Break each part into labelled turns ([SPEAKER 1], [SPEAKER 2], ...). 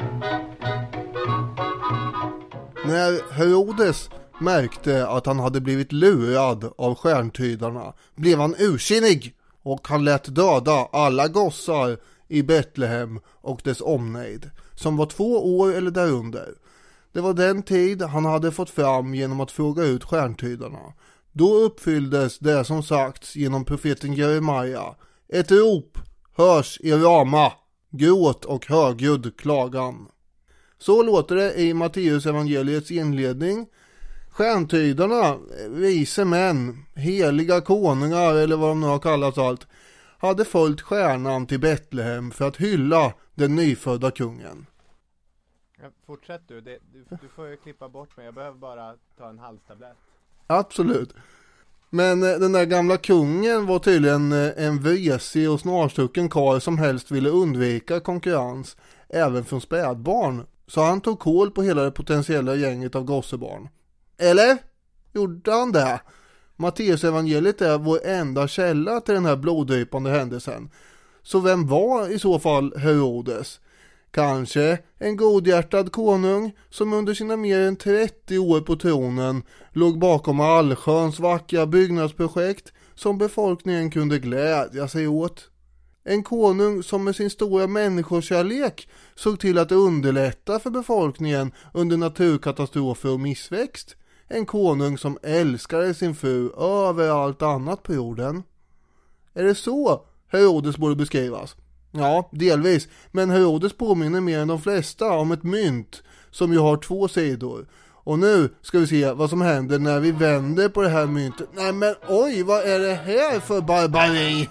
[SPEAKER 1] När Herodes märkte att han hade blivit lurad av stjärntydarna blev han ursinnig och han lät döda alla gossar i Betlehem och dess omnejd som var 2 år eller därunder. Det var den tid han hade fått fram genom att fråga ut stjärntydarna. Då uppfylldes det som sagts genom profeten Jeremia. Ett rop hörs i Rama, gråt och högljudd klagan. Så låter det i Matteus evangeliets inledning. Stjärntydarna, vise män, heliga konungar eller vad de nu har kallats allt, hade följt stjärnan till Betlehem för att hylla den nyfödda kungen.
[SPEAKER 2] Fortsätt du, du får ju klippa bort mig, jag behöver bara ta en halstablett.
[SPEAKER 1] Absolut. Men den där gamla kungen var tydligen en vresig och snarstucken karl som helst ville undvika konkurrens även från spädbarn. Så han tog kål på hela det potentiella gänget av gossebarn. Eller? Gjorde han det? Matteus evangeliet är vår enda källa till den här bloddrypande händelsen. Så vem var i så fall Herodes? Kanske en godhjärtad konung som under sina mer än 30 år på tronen låg bakom allsköns vackra byggnadsprojekt som befolkningen kunde glädja sig åt. En konung som med sin stora människokärlek såg till att underlätta för befolkningen under naturkatastrofer och missväxt. En konung som älskade sin fru över allt annat på jorden. Är det så Herodes borde beskrivas? Ja, delvis. Men Herodes påminner mer än de flesta om ett mynt som ju har 2 sidor. Och nu ska vi se vad som händer när vi vänder på det här myntet. Nej men oj, vad är det här för barbari?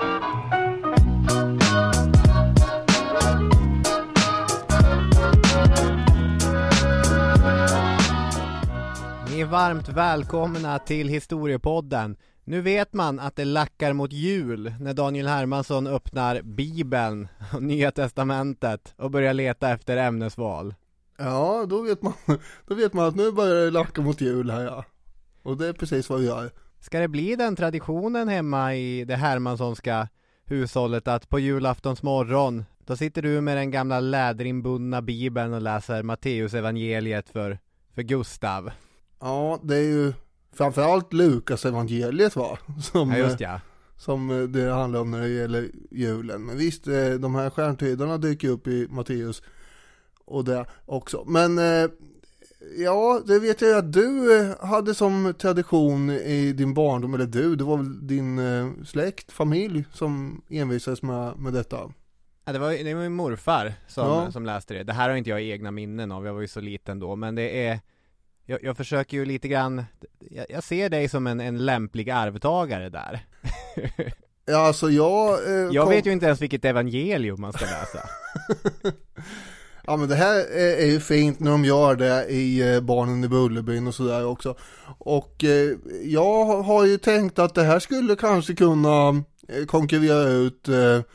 [SPEAKER 2] Ni är varmt välkomna till Historiepodden. Nu vet man att det lackar mot jul när Daniel Hermansson öppnar Bibeln och Nya Testamentet och börjar leta efter ämnesval.
[SPEAKER 1] Ja, då vet man att nu börjar det lacka mot jul här, ja. Och det är precis vad vi gör.
[SPEAKER 2] Ska det bli den traditionen hemma i det Hermanssonska hushållet att på julaftons morgon då sitter du med den gamla läderinbundna Bibeln och läser Matteus evangeliet för Gustav?
[SPEAKER 1] Ja, det är ju framförallt Lukas evangeliet va?
[SPEAKER 2] Ja, just ja.
[SPEAKER 1] Som det handlar om när det gäller julen. Men visst, de här stjärntydarna dyker upp i Matteus och det också. Men ja, det vet jag att du hade som tradition i din barndom, eller det var väl din släkt, familj som envisades med detta.
[SPEAKER 2] Ja, det var min morfar som läste det. Det här har inte jag egna minnen av, jag var ju så liten då. Men det är, jag försöker ju lite grann, jag ser dig som en lämplig arvtagare där.
[SPEAKER 1] Ja, alltså
[SPEAKER 2] jag vet ju inte ens vilket evangelium man ska läsa.
[SPEAKER 1] Ja, men det här är ju fint när de gör det i Barnen i Bullerbyn och sådär också. Och jag har ju tänkt att det här skulle kanske kunna konkurrera ut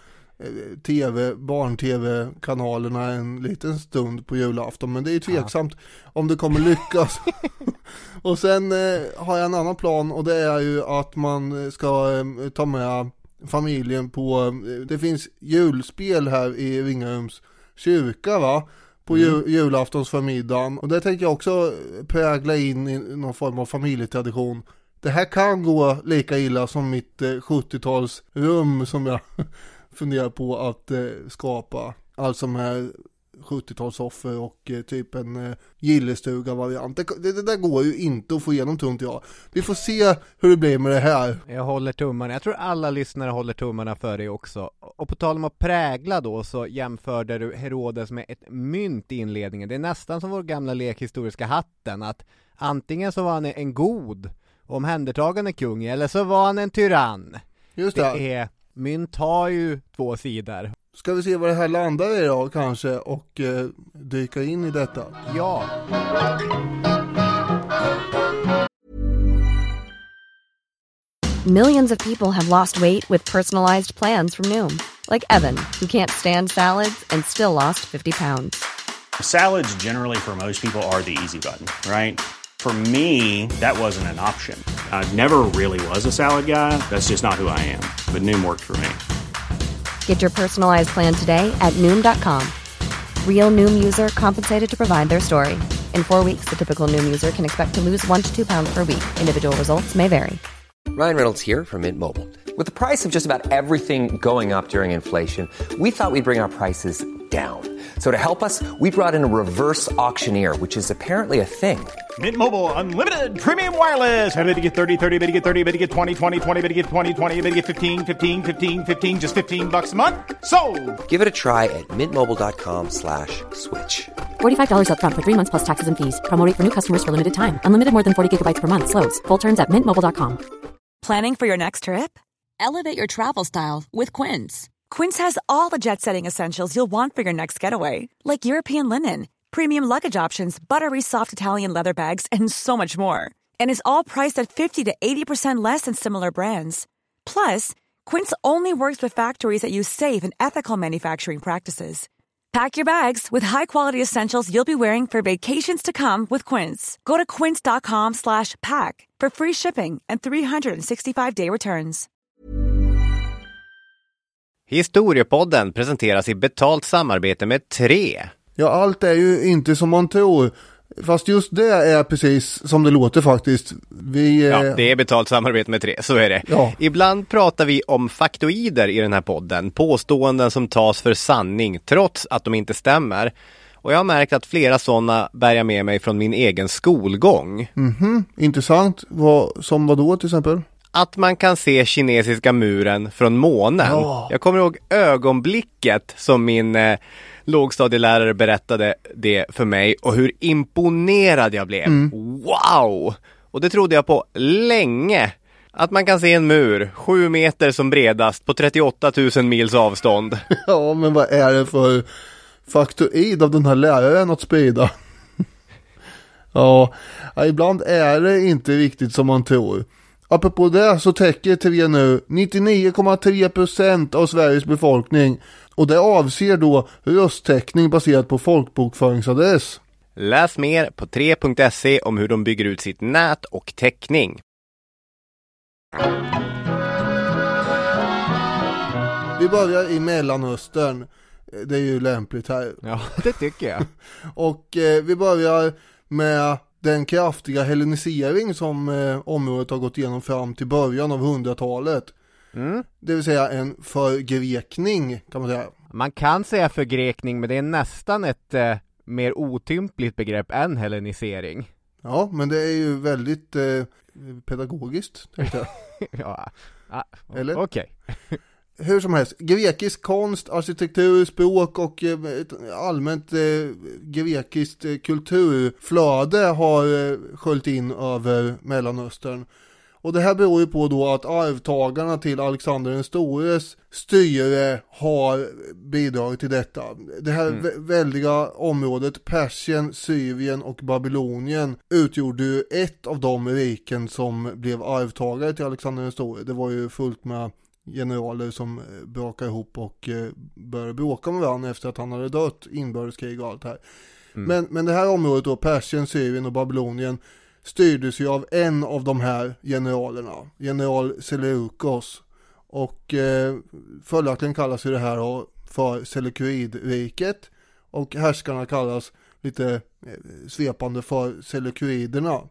[SPEAKER 1] barn-tv-kanalerna en liten stund på julafton. Men det är ju tveksamt om det kommer lyckas. Och sen har jag en annan plan, och det är ju att man ska ta med familjen på, det finns julspel här i Ringarums kyrka va, på julaftonsförmiddagen, och det tänker jag också prägla in i någon form av familjetradition. Det här kan gå lika illa som mitt 70-talsrum som jag funderar på att skapa, alltså med 70-talsoffer och typ en gillestuga-variant. Det där går ju inte att få igenom, tror inte jag. Vi får se hur det blir med det här.
[SPEAKER 2] Jag håller tummarna. Jag tror alla lyssnare håller tummarna för dig också. Och på tal om att prägla då, så jämförde du Herodes med ett mynt i inledningen. Det är nästan som vår gamla lekhistoriska hatten, att antingen så var han en god och omhändertagande kung, eller så var han en tyrann.
[SPEAKER 1] Just det.
[SPEAKER 2] Mynt har ju 2 sidor.
[SPEAKER 1] Ska vi se vad det här landar i då kanske, och dyka in i detta?
[SPEAKER 2] Ja.
[SPEAKER 3] Millions of people have lost weight with personalized plans from Noom. Like Evan, who can't stand salads and still lost 50 pounds.
[SPEAKER 4] Salads generally for most people are the easy button, right? For me, that wasn't an option. I never really was a salad guy. That's just not who I am. But Noom worked for me.
[SPEAKER 3] Get your personalized plan today at Noom.com. Real Noom user compensated to provide their story. In 4 weeks, the typical Noom user can expect to lose 1 to 2 pounds per week. Individual results may vary.
[SPEAKER 5] Ryan Reynolds here from Mint Mobile. With the price of just about everything going up during inflation, we thought we'd bring our prices down. So to help us, we brought in a reverse auctioneer, which is apparently a thing.
[SPEAKER 6] Mint Mobile Unlimited Premium Wireless. How to get 30, 30, bit to get 30, bit to get 20, 20, 20, bit to get 20, 20, bit to get 15, 15, 15, 15, just $15 a month? Sold!
[SPEAKER 5] Give it a try at mintmobile.com/switch.
[SPEAKER 7] $45 up front for 3 months plus taxes and fees. Promo rate for new customers for limited time. Unlimited more than 40 gigabytes per month. Slows full terms at mintmobile.com.
[SPEAKER 8] Planning for your next trip? Elevate your travel style with Quince. Quince has all the jet-setting essentials you'll want for your next getaway, like European linen, premium luggage options, buttery soft Italian leather bags, and so much more. And is all priced at 50 to 80% less than similar brands. Plus, Quince only works with factories that use safe and ethical manufacturing practices. Pack your bags with high-quality essentials you'll be wearing for vacations to come with Quince. Go to quince.com/pack for free shipping and 365-day returns.
[SPEAKER 2] Historiepodden presenteras i betalt samarbete med 3.
[SPEAKER 1] Ja, allt är ju inte som man tror. Fast just det är precis som det låter faktiskt.
[SPEAKER 2] Ja, det är betalt samarbete med 3, så är det.
[SPEAKER 1] Ja.
[SPEAKER 2] Ibland pratar vi om faktoider i den här podden. Påståenden som tas för sanning trots att de inte stämmer. Och jag har märkt att flera sådana bär jag med mig från min egen skolgång.
[SPEAKER 1] Intressant. Som vad då till exempel?
[SPEAKER 2] Att man kan se kinesiska muren från månen.
[SPEAKER 1] Ja.
[SPEAKER 2] Jag kommer ihåg ögonblicket som min lågstadielärare berättade det för mig och hur imponerad jag blev. Wow! Och det trodde jag på länge. Att man kan se en mur 7 meter som bredast på 38 000 mils avstånd.
[SPEAKER 1] Ja, men vad är det för faktoid av den här läraren att sprida? Ja, ibland är det inte riktigt som man tror. Apropå det så täcker TV nu 99,3% av Sveriges befolkning. Och det avser då rösttäckning baserat på folkbokföringsadress.
[SPEAKER 2] Läs mer på 3.se om hur de bygger ut sitt nät och täckning.
[SPEAKER 1] Vi börjar i Mellanöstern. Det är ju lämpligt här.
[SPEAKER 2] Ja, det tycker jag.
[SPEAKER 1] Och vi börjar med den kraftiga hellenisering som området har gått igenom fram till början av 100-talet. Det vill säga en förgrekning kan man säga.
[SPEAKER 2] Man kan säga förgrekning, men det är nästan ett mer otympligt begrepp än hellenisering.
[SPEAKER 1] Ja, men det är ju väldigt pedagogiskt, tänkte jag.
[SPEAKER 2] Ja,
[SPEAKER 1] eller?
[SPEAKER 2] Okej.
[SPEAKER 1] Hur som helst, grekisk konst, arkitektur, språk och allmänt grekiskt kulturflöde har sköljt in över Mellanöstern. Och det här beror ju på då att arvtagarna till Alexander den stores styre har bidragit till detta. Det här väldiga området, Persien, Syrien och Babylonien, utgjorde ju ett av de riken som blev arvtagare till Alexander den store. Det var ju fullt med generaler som brakade ihop och började bråka med varandra efter att han hade dött, inbördeskrig och allt här. Men det här området då, Persien, Syrien och Babylonien, styrdes ju av en av de här generalerna, general Seleukos, och följaktligen kallas ju det här för Seleukeidriket, och härskarna kallas lite svepande för Seleukiderna.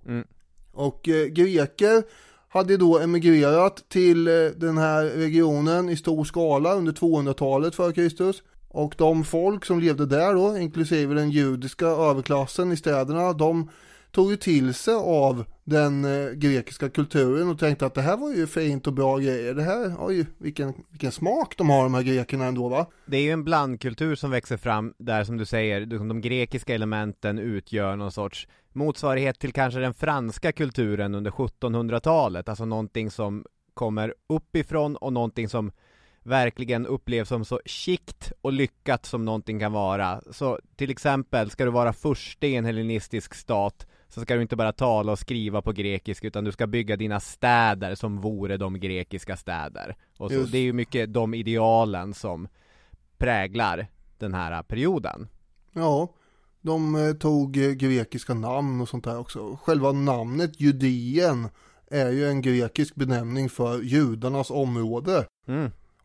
[SPEAKER 1] Och greker hade då emigrerat till den här regionen i stor skala under 200-talet före Kristus. Och de folk som levde där då, inklusive den judiska överklassen i städerna, de tog ju till sig av den grekiska kulturen och tänkte att det här var ju fint och bra grejer. Det här, oj, vilken smak de har, de här grekerna ändå, va?
[SPEAKER 2] Det är ju en blandkultur som växer fram där, som du säger, de grekiska elementen utgör någon sorts motsvarighet till kanske den franska kulturen under 1700-talet. Alltså någonting som kommer uppifrån och någonting som verkligen upplevs som så skikt och lyckat som någonting kan vara. Så till exempel, ska du vara först i en hellenistisk stat, så ska du inte bara tala och skriva på grekisk, utan du ska bygga dina städer som vore de grekiska städer. Och så, det är ju mycket de idealen som präglar den här perioden.
[SPEAKER 1] Ja, de tog grekiska namn och sånt där också. Själva namnet Judeen är ju en grekisk benämning för judarnas område.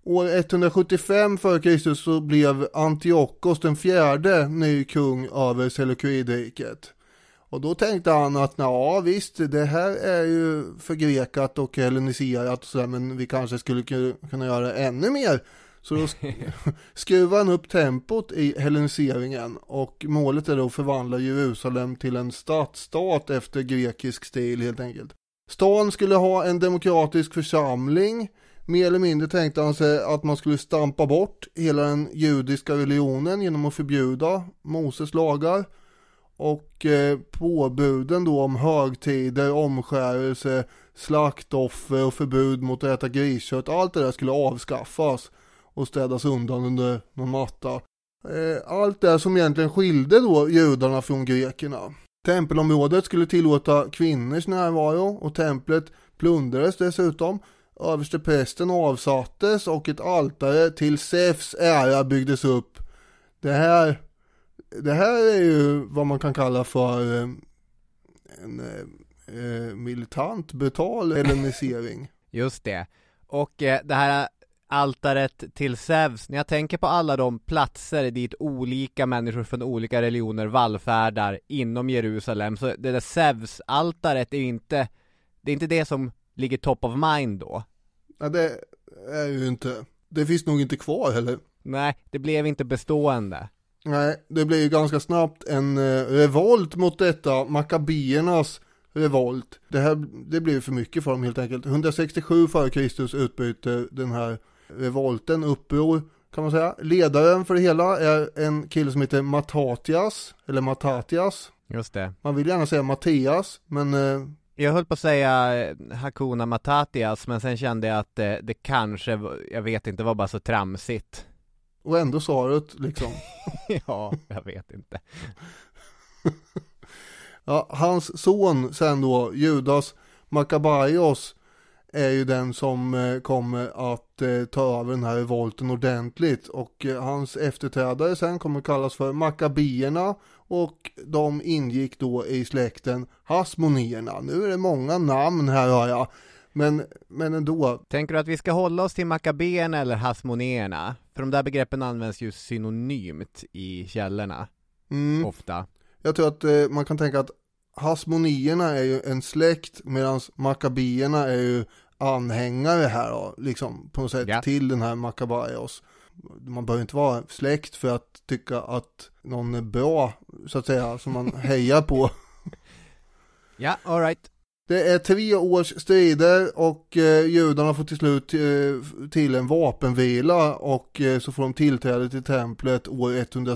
[SPEAKER 1] År 175 f.Kr. så blev Antiochos den fjärde ny kung över Seleukiderriket. Och då tänkte han att ja visst, det här är ju förgrekat och helleniserat och sådär, men vi kanske skulle kunna göra ännu mer. Så då skruvar han upp tempot i helleniseringen, och målet är då att förvandla Jerusalem till en stadsstat efter grekisk stil helt enkelt. Stan skulle ha en demokratisk församling. Mer eller mindre tänkte han sig att man skulle stampa bort hela den judiska religionen genom att förbjuda Moses lagar. Och påbuden då om högtider, omskärelse, slaktoffer och förbud mot att äta griskött, allt det där skulle avskaffas och städas undan under någon matta. Allt det som egentligen skilde då judarna från grekerna. Tempelområdet skulle tillåta kvinnors närvaro, och templet plundrades dessutom. Översteprästen avsattes och ett altare till Zeus ära byggdes upp. Det här är ju vad man kan kalla för en militant, brutal hellenisering.
[SPEAKER 2] Just det. Och det här altaret till Zeus, när jag tänker på alla de platser dit olika människor från olika religioner vallfärdar inom Jerusalem, så det där Zeus-altaret är inte det som ligger top of mind då.
[SPEAKER 1] Ja, det är ju inte. Det finns nog inte kvar heller.
[SPEAKER 2] Nej, det blev inte bestående.
[SPEAKER 1] Nej, det blev ju ganska snabbt en revolt mot detta, Makkabiernas revolt. Det blev för mycket för dem helt enkelt. 167 f.Kr. utbyter den här revolten, uppror kan man säga. Ledaren för det hela är en kille som heter Matatias.
[SPEAKER 2] Just det.
[SPEAKER 1] Man vill gärna säga Mattias, men
[SPEAKER 2] jag höll på att säga Hakuna Matatias, men sen kände jag att det kanske, jag vet inte, var bara så tramsigt.
[SPEAKER 1] Och ändå sa det liksom.
[SPEAKER 2] Ja, jag vet inte.
[SPEAKER 1] Ja, hans son sen då, Judas Makkabaios, är ju den som kommer att ta över den här revolten ordentligt, och hans efterträdare sen kommer kallas för Makkabierna, och de ingick då i släkten Hasmonierna. Nu är det många namn här, har jag. Men ändå.
[SPEAKER 2] Tänker du att vi ska hålla oss till Makkabeerna eller Hasmonierna? För de där begreppen används ju synonymt i källorna. Ofta.
[SPEAKER 1] Jag tror att man kan tänka att Hasmonierna är ju en släkt, medan Makkabierna är ju anhängare här då, liksom på något sätt till den här Makkabaios. Man behöver inte vara släkt för att tycka att någon är bra, så att säga, som man hejar på.
[SPEAKER 2] Ja, all right.
[SPEAKER 1] Det är 3 års strider, och judarna får till slut till en vapenvila, och så får de tillträde till templet år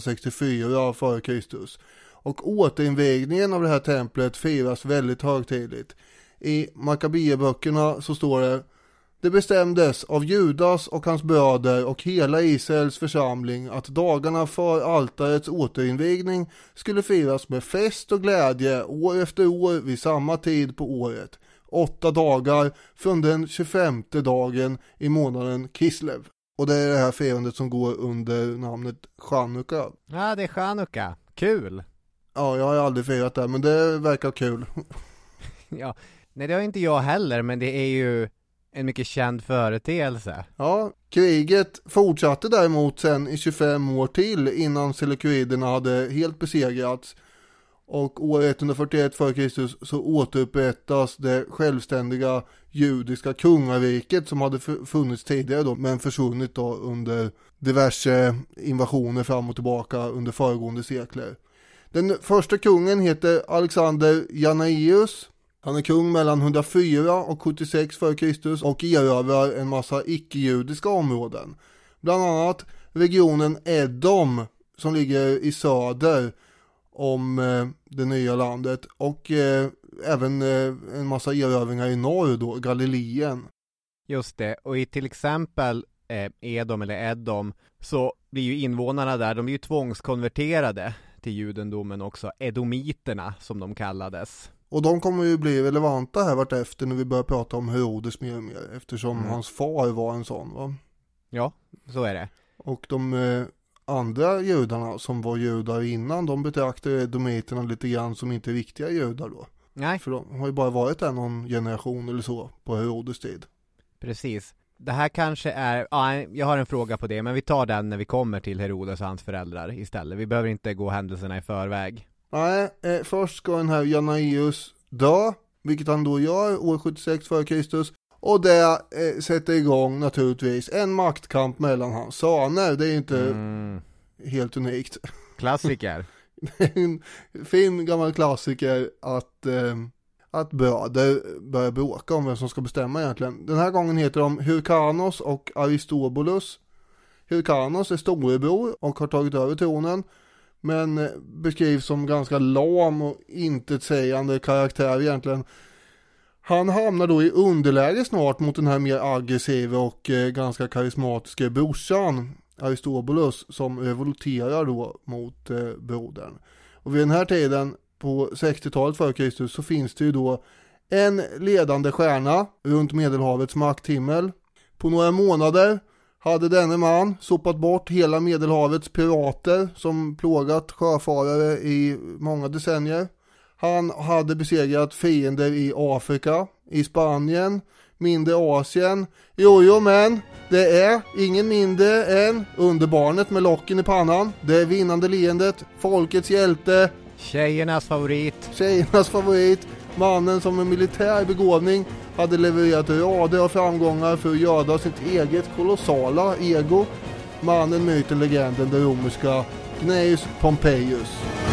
[SPEAKER 1] 164 f.Kr. Och återinvägningen av det här templet firas väldigt högtidligt. I Makkabeerböckerna så står det bestämdes av Judas och hans bröder och hela Israels församling att dagarna för altarets återinvägning skulle firas med fest och glädje år efter år vid samma tid på året. 8 dagar från den 25:e dagen i månaden Kislev. Och det är det här firandet som går under namnet Chanukka.
[SPEAKER 2] Ja, det är Chanukka. Kul!
[SPEAKER 1] Ja, jag har aldrig firat det, men det verkar kul.
[SPEAKER 2] Ja, nej, det har inte jag heller, men det är ju en mycket känd företeelse.
[SPEAKER 1] Ja, kriget fortsatte däremot sen i 25 år till innan seleukiderna hade helt besegrats. Och år 141 f.Kr. så återupprättas det självständiga judiska kungariket som hade funnits tidigare då, men försvunnit då under diverse invasioner fram och tillbaka under föregående sekler. Den första kungen heter Alexander Jannaeus. Han är kung mellan 104 och 76 f.Kr. och erövrar en massa icke-judiska områden. Bland annat regionen Edom som ligger i söder om det nya landet, och även en massa erövringar i norr då, Galileen.
[SPEAKER 2] Just det, och i till exempel Edom eller Edom så blir ju invånarna där, de blir ju tvångskonverterade till judendomen också, edomiterna som de kallades. Och
[SPEAKER 1] de kommer ju bli relevanta här vart efter när vi börjar prata om Herodes mer och mer, eftersom hans far var en sån, va?
[SPEAKER 2] Ja, så är det.
[SPEAKER 1] Och de andra judarna som var judar innan, de betraktar edomiterna lite grann som inte riktiga judar då.
[SPEAKER 2] Nej.
[SPEAKER 1] För de har ju bara varit där någon generation eller så på Herodes tid.
[SPEAKER 2] Precis. Det här kanske är, ja, jag har en fråga på det, men vi tar den när vi kommer till Herodes och hans föräldrar istället. Vi behöver inte gå händelserna i förväg.
[SPEAKER 1] Nej, först ska den här Janaius dö, vilket han då gör år 76 f.Kr. Och det sätter igång naturligtvis en maktkamp mellan hans söner. Det är inte helt unikt.
[SPEAKER 2] Klassiker.
[SPEAKER 1] En fin gammal klassiker att bröder börjar bråka om vem som ska bestämma egentligen. Den här gången heter de Hyrkanos och Aristobulus. Hyrkanos är storebror och har tagit över tronen, men beskrivs som ganska lam och intetsägande karaktär egentligen. Han hamnar då i underläge snart mot den här mer aggressiva och ganska karismatiska brorsan Aristobulus, som revolterar då mot brodern. Och vid den här tiden på 60-talet f.Kr. så finns det ju då en ledande stjärna runt Medelhavets makthimmel. På några månader hade denne man sopat bort hela Medelhavets pirater som plågat sjöfarare i många decennier. Han hade besegrat fiender i Afrika, i Spanien, mindre Asien. Jo, men det är ingen mindre än underbarnet med locken i pannan. Det vinnande leendet, folkets hjälte.
[SPEAKER 2] Tjejernas favorit. Mannen som med militär begåvning hade levererat rader av framgångar för att göra sitt eget kolossala ego. Mannen, myten, legenden, den romerska Gnaeus Pompeius.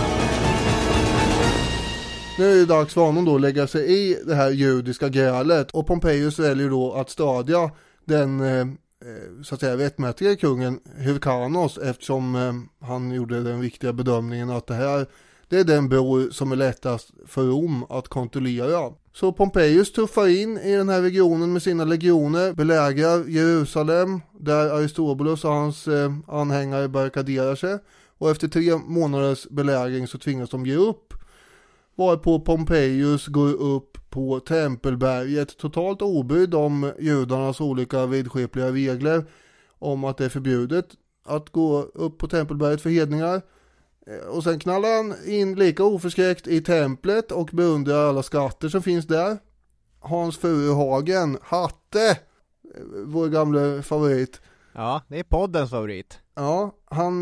[SPEAKER 2] Nu är det dags för honom då att lägga sig i det här judiska grälet, och Pompeius väljer då att stödja den så att säga rättmätiga kungen Hyrkanos, eftersom han gjorde den viktiga bedömningen att det är den bror som är lättast för Rom att kontrollera. Så Pompeius tuffar in i den här regionen med sina legioner, belägrar Jerusalem där Aristobulus och hans anhängare barrikaderar sig, och efter 3 månaders belägring så tvingas de ge upp, varpå Pompeius går upp på Tempelberget totalt obrydd om judarnas olika vidskepliga regler om att det är förbjudet att gå upp på Tempelberget för hedningar. Och sen knallar han in lika oförskräckt i templet och beundrar alla skatter som finns där. Hans Furuhagen, Hatte, vår gamla favorit. Ja, det är poddens favorit.
[SPEAKER 1] Ja, han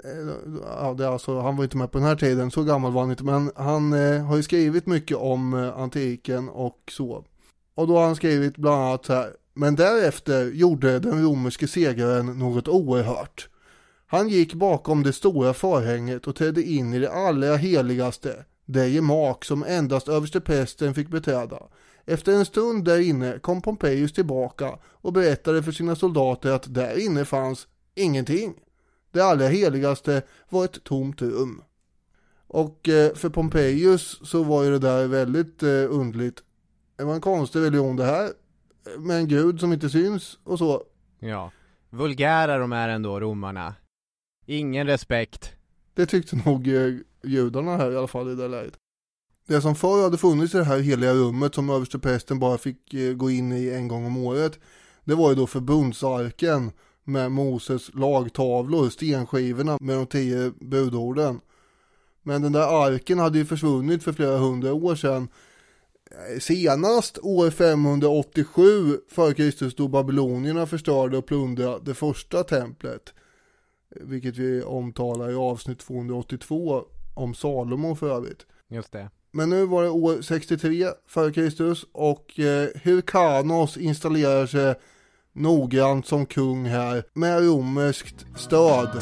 [SPEAKER 1] var inte med på den här tiden, så gammal var han inte, men han har ju skrivit mycket om antiken och så. Och då har han skrivit bland annat så här: men därefter gjorde den romerske segraren något oerhört. Han gick bakom det stora förhänget och trädde in i det allra heligaste, det gemak som endast översteprästen fick beträda. Efter en stund där inne kom Pompeius tillbaka och berättade för sina soldater att där inne fanns ingenting. Det allra heligaste var ett tomt rum. Och för Pompeius så var ju det där väldigt underligt. Det var en konstig religion det här, med en gud som inte syns och så.
[SPEAKER 2] Ja, vulgära de är ändå, romarna. Ingen respekt.
[SPEAKER 1] Det tyckte nog judarna här i alla fall i det läget. Det som förr hade funnits i det här heliga rummet som översteprästen bara fick gå in i en gång om året, det var ju då förbundsarken med Moses lagtavlor, stenskivorna med de 10 budorden. Men den där arken hade ju försvunnit för flera hundra år sedan. Senast år 587 f.Kr. då babylonierna förstörde och plundrade det första templet, vilket vi omtalar i avsnitt 282 om Salomo för övrigt.
[SPEAKER 2] Just det.
[SPEAKER 1] Men nu var det år 63 f.Kr. och Hyrkanos installerar sig noggrant som kung här med romerskt stöd.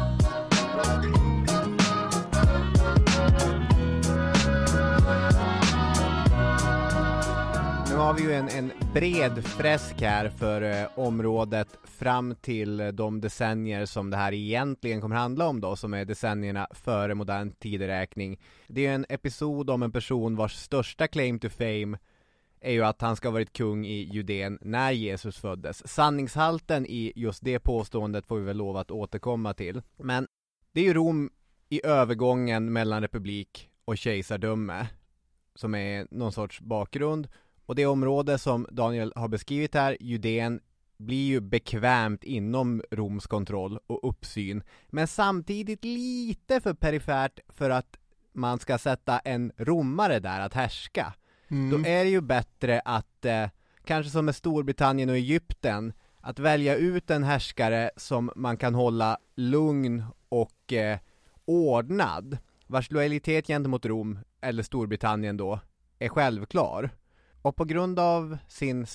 [SPEAKER 2] Nu har vi ju en bred fresk här för området fram till de decennier som det här egentligen kommer handla om då, som är decennierna före modern tideräkning. Det är en episod om en person vars största claim to fame är ju att han ska ha varit kung i Judeen när Jesus föddes. Sanningshalten i just det påståendet får vi väl lov att återkomma till. Men det är ju Rom i övergången mellan republik och kejsardöme som är någon sorts bakgrund. Och det område som Daniel har beskrivit här, Judeen, blir ju bekvämt inom Roms kontroll och uppsyn. Men samtidigt lite för perifert för att man ska sätta en romare där att härska. Då är det ju bättre att, kanske som med Storbritannien och Egypten, att välja ut en härskare som man kan hålla lugn och ordnad, vars lojalitet gentemot Rom eller Storbritannien då är självklar. Och på grund av sin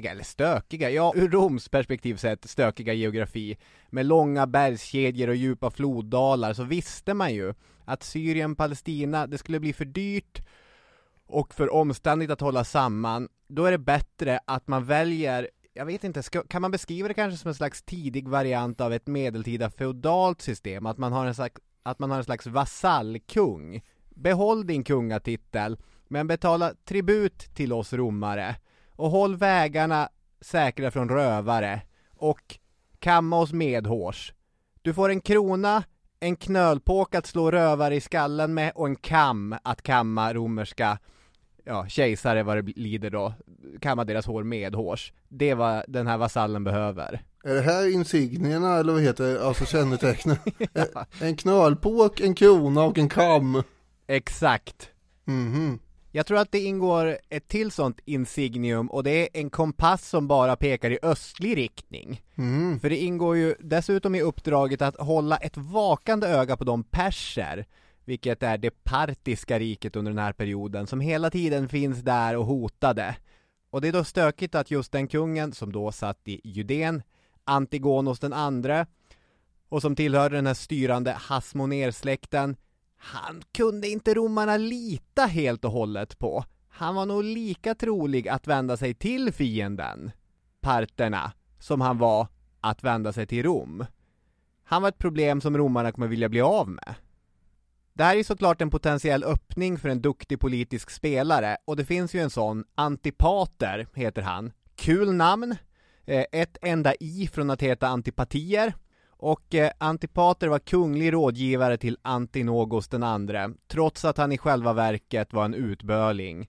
[SPEAKER 2] ur Roms perspektiv sett stökiga geografi med långa bergskedjor och djupa floddalar, så visste man ju att Syrien-Palestina, det skulle bli för dyrt och för omständigt att hålla samman. Då är det bättre att man väljer, jag vet inte, kan man beskriva det kanske som en slags tidig variant av ett medeltida feodalt system, att man har en slags vasallkung. Behåll din kungatitel, men betala tribut till oss romare och håll vägarna säkra från rövare och kamma oss medhårs. Du får en krona, en knölpåk att slå rövare i skallen med och en kam att kamma romerska kejsare vad det lider då. Kamma deras hår medhårs. Det är vad den här vasallen behöver.
[SPEAKER 1] Är det här insignierna eller vad heter det? Alltså kännetecknen? Ja. En knölpåk, en krona och en kam.
[SPEAKER 2] Exakt.
[SPEAKER 1] Mhm.
[SPEAKER 2] Jag tror att det ingår ett till sånt insignium, och det är en kompass som bara pekar i östlig riktning. För det ingår ju dessutom i uppdraget att hålla ett vakande öga på de perser, vilket är det partiska riket under den här perioden, som hela tiden finns där och hotade. Och det är då stökigt att just den kungen som då satt i Judén, Antigonos den andre, och som tillhörde den här styrande Hasmonersläkten, han kunde inte romarna lita helt och hållet på. Han var nog lika trolig att vända sig till fienden, parterna, som han var att vända sig till Rom. Han var ett problem som romarna kommer vilja bli av med. Det här är såklart en potentiell öppning för en duktig politisk spelare, och det finns ju en sån, Antipater heter han. Kul namn, ett enda i från att heta antipatier. Och Antipater var kunglig rådgivare till Antinogos den andre, trots att han i själva verket var en utböling.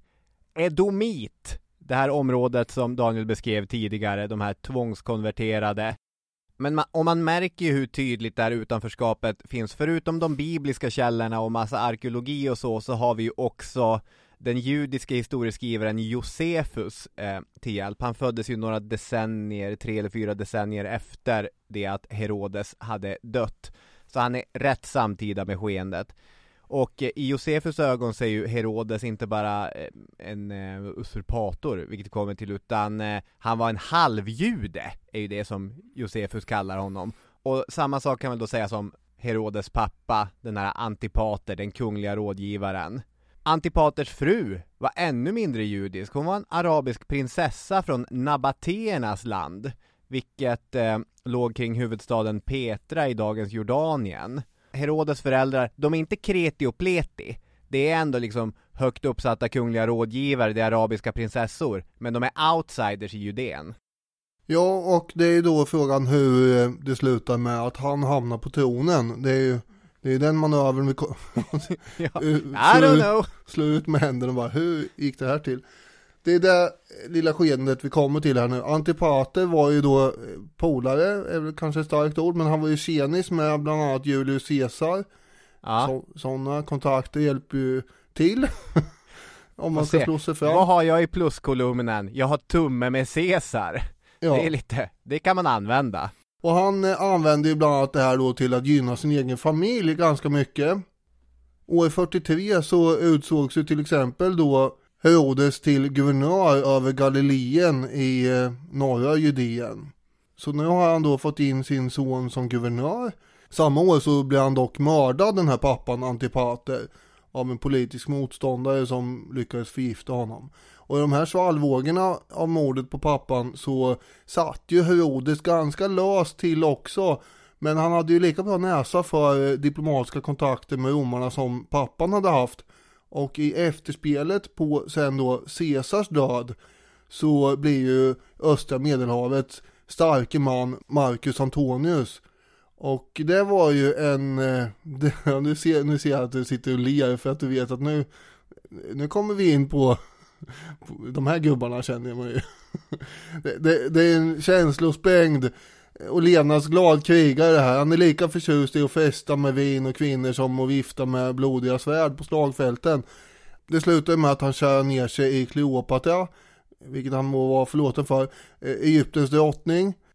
[SPEAKER 2] Edomit, det här området som Daniel beskrev tidigare, de här tvångskonverterade. Men om man märker ju hur tydligt det här utanförskapet finns, förutom de bibliska källorna och massa arkeologi och så har vi ju också den judiska historieskrivaren Josefus till hjälp. Han föddes ju några decennier, 3 eller 4 decennier efter det att Herodes hade dött. Så han är rätt samtida med skeendet. Och i Josefus ögon så är ju Herodes inte bara en usurpator, vilket kommer till, utan han var en halvjude, är ju det som Josefus kallar honom. Och samma sak kan väl då sägas om Herodes pappa, den här Antipater, den kungliga rådgivaren. Antipaters fru var ännu mindre judisk. Hon var en arabisk prinsessa från Nabateernas land, vilket låg kring huvudstaden Petra i dagens Jordanien. Herodes föräldrar, de är inte kreti och pleti. Det är ändå liksom högt uppsatta kungliga rådgivare, det är arabiska prinsessor, men de är outsiders i Judén.
[SPEAKER 1] Ja, och det är då frågan hur det slutar med att han hamnar på tronen. Det är den manövern vi
[SPEAKER 2] I don't know.
[SPEAKER 1] Slå ut med händerna och bara, hur gick det här till? Det är det lilla skedet vi kommer till här nu. Antipater var ju då polare, är väl kanske ett starkt ord, men han var ju tjenis med bland annat Julius Caesar. Ja. Sådana kontakter hjälper ju till om man ska slå sig fram.
[SPEAKER 2] Vad har jag i pluskolumnen? Jag har tumme med Caesar. Ja. Det kan man använda.
[SPEAKER 1] Och han använde ju bland annat det här då till att gynna sin egen familj ganska mycket. År 43 så utsågs ju till exempel då Herodes till guvernör över Galileen i norra Judeen. Så nu har han då fått in sin son som guvernör. Samma år så blev han dock mördad, den här pappan Antipater, av en politisk motståndare som lyckades förgifta honom. Och i de här svallvågorna av mordet på pappan så satt ju Herodes ganska löst till också. Men han hade ju lika bra näsa för diplomatiska kontakter med romarna som pappan hade haft. Och i efterspelet på sen då Caesars död så blir ju östra Medelhavets starke man Marcus Antonius. Och det var ju nu ser jag att du sitter och ler för att du vet att nu kommer vi in på de här gubbarna, känner man ju. Det är en känslosprängd och levnadsglad krigare det här. Han är lika förtjust i att festa med vin och kvinnor som att vifta med blodiga svärd på slagfälten. Det slutar med att han kör ner sig i Kleopatra, vilket han må vara förlåten för, Egyptens drottning.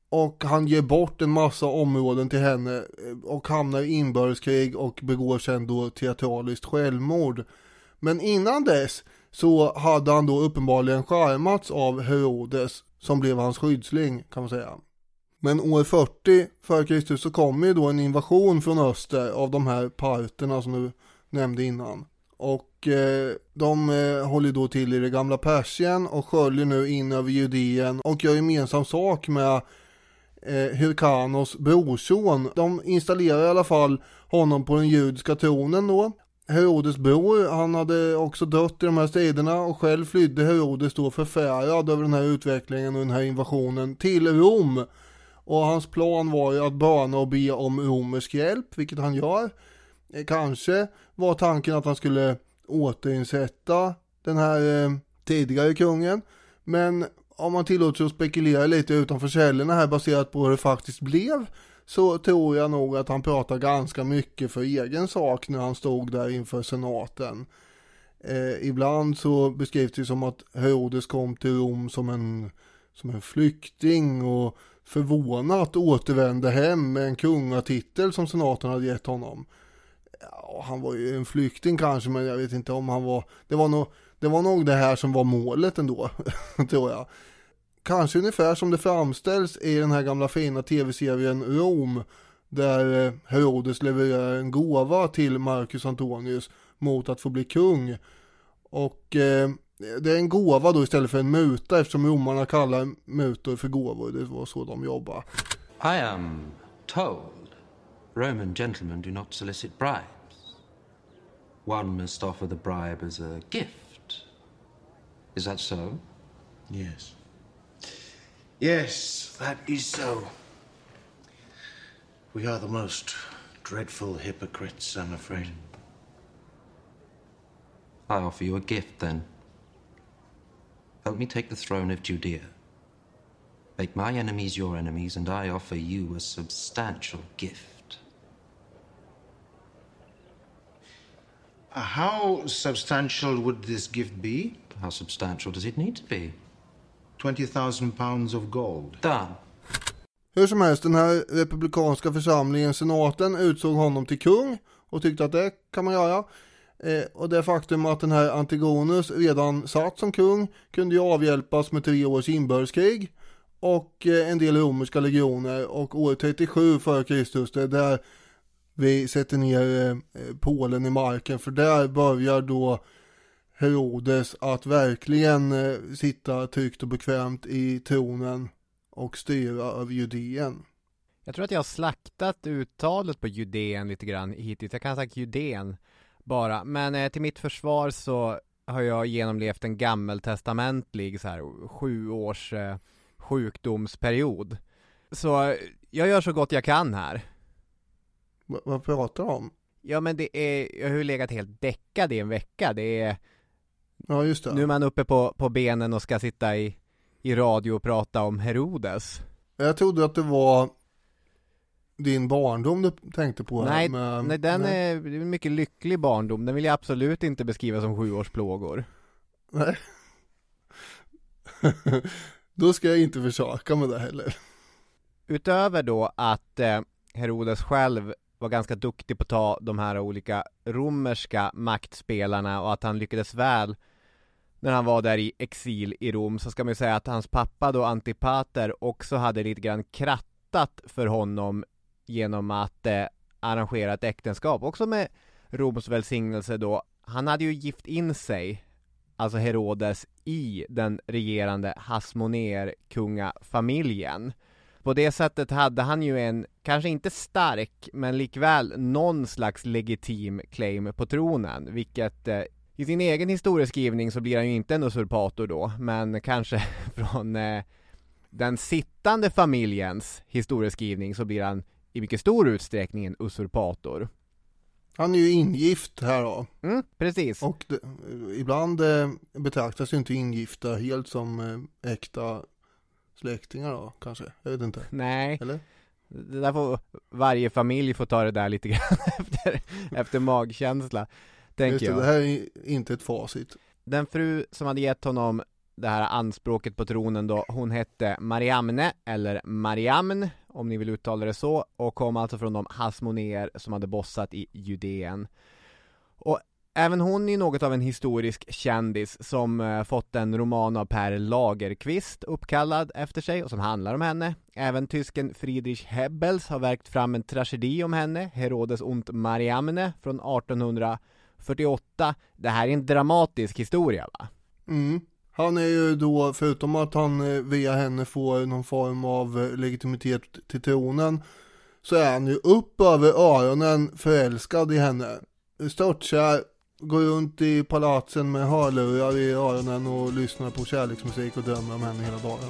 [SPEAKER 1] Och han ger bort en massa områden till henne och hamnar i inbördeskrig och begår sedan då teatraliskt självmord. Men innan dess så hade han då uppenbarligen skärmats av Herodes som blev hans skyddsling, kan man säga. Men år 40 före Kristus så kommer ju då en invasion från öster av de här parterna som du nämnde innan. Och de håller då till i det gamla Persien och sköljer nu in över Judeen och gör gemensam sak med Hyrkanos brorson. De installerar i alla fall honom på den judiska tronen då. Herodes bror, han hade också dött i de här striderna och själv flydde Herodes då förfärad över den här utvecklingen och den här invasionen till Rom. Och hans plan var ju att böna och be om romersk hjälp, vilket han gör. Kanske var tanken att han skulle återinsätta den här tidigare kungen. Men om man tillåter sig att spekulera lite utanför källorna här baserat på hur det faktiskt blev, så tror jag nog att han pratar ganska mycket för egen sak när han stod där inför senaten. Ibland så beskrivs det som att Herodes kom till Rom som en flykting och förvånat återvände hem med en kungatitel som senaten hade gett honom. Ja, han var ju en flykting kanske, men jag vet inte om han var... Det var nog det här som var målet ändå, tror jag. Kanske ungefär som det framställs i den här gamla fina tv-serien Rom, där Herodes levererar en gåva till Marcus Antonius mot att få bli kung. Och det är en gåva då istället för en muta, eftersom romarna kallar mutor för gåvor. Det var så de jobbar.
[SPEAKER 9] I am told Roman gentlemen do not solicit bribes. One must offer the bribe as a gift. Is that so?
[SPEAKER 10] Yes. Yes, that is so. We are the most dreadful hypocrites, I'm afraid.
[SPEAKER 9] I offer you a gift, then. Help me take the throne of Judea. Make my enemies your enemies, and I offer you a substantial gift.
[SPEAKER 10] How substantial would this gift be?
[SPEAKER 9] How substantial does it need to be?
[SPEAKER 10] 20,000 pounds of gold.
[SPEAKER 9] Done.
[SPEAKER 1] Hur som helst, den här republikanska församlingen, senaten, utsåg honom till kung och tyckte att det kan man göra. Och det faktum att den här Antigonus redan satt som kung kunde ju avhjälpas med 3 års inbördeskrig och en del romerska legioner. Och år 37 före Kristus, det är där vi sätter ner Polen i marken, för där börjar då Herodes att verkligen sitta tryggt och bekvämt i tronen och styra över Judeen.
[SPEAKER 2] Jag tror att jag har slaktat uttalet på Judeen lite grann hittills. Jag kan ha sagt Judeen bara. Men till mitt försvar så har jag genomlevt en gammeltestamentlig så här 7 års sjukdomsperiod. Så jag gör så gott jag kan här.
[SPEAKER 1] Vad pratar du om?
[SPEAKER 2] Ja, men jag har ju legat helt däckad i en vecka.
[SPEAKER 1] Ja, just det.
[SPEAKER 2] Nu är man uppe på benen och ska sitta i radio och prata om Herodes.
[SPEAKER 1] Jag trodde att det var din barndom du tänkte på.
[SPEAKER 2] Nej, den är en mycket lycklig barndom. Den vill jag absolut inte beskriva som 7-årsplågor.
[SPEAKER 1] Nej. Då ska jag inte försöka med det heller.
[SPEAKER 2] Utöver då att Herodes själv var ganska duktig på att ta de här olika romerska maktspelarna och att han lyckades väl när han var där i exil i Rom, så ska man ju säga att hans pappa då Antipater också hade lite grann krattat för honom genom att arrangera ett äktenskap också med Roms välsignelse då. Han hade ju gift in sig, alltså Herodes, i den regerande Hasmoner-kungafamiljen. På det sättet hade han ju en, kanske inte stark, men likväl någon slags legitim claim på tronen, vilket i sin egen historieskrivning så blir han ju inte en usurpator då, men kanske från den sittande familjens historieskrivning så blir han i mycket stor utsträckning en usurpator.
[SPEAKER 1] Han är ju ingift här då.
[SPEAKER 2] Precis.
[SPEAKER 1] Och ibland betraktas ju inte ingifta helt som äkta släktingar då, kanske. Jag vet inte.
[SPEAKER 2] Nej.
[SPEAKER 1] Eller?
[SPEAKER 2] Det där får varje familj få ta det där lite grann efter magkänsla, tänker jag.
[SPEAKER 1] Det här är inte ett facit.
[SPEAKER 2] Den fru som hade gett honom det här anspråket på tronen då. Hon hette Mariamne, eller Mariamn om ni vill uttala det så, och kom alltså från de Hasmoneer som hade bossat i Judeen. Och även hon är något av en historisk kändis som fått en roman av Per Lagerkvist uppkallad efter sig och som handlar om henne. Även tysken Friedrich Hebbels har verkt fram en tragedi om henne, Herodes und Mariamne från 1848. Det här är en dramatisk historia, va?
[SPEAKER 1] Han är ju då, förutom att han via henne får någon form av legitimitet till tronen, så är han ju upp över öronen förälskad i henne. Störtkär, går runt i palatsen med hörlurar i öronen och lyssnar på kärleksmusik och drömmer om henne hela dagen.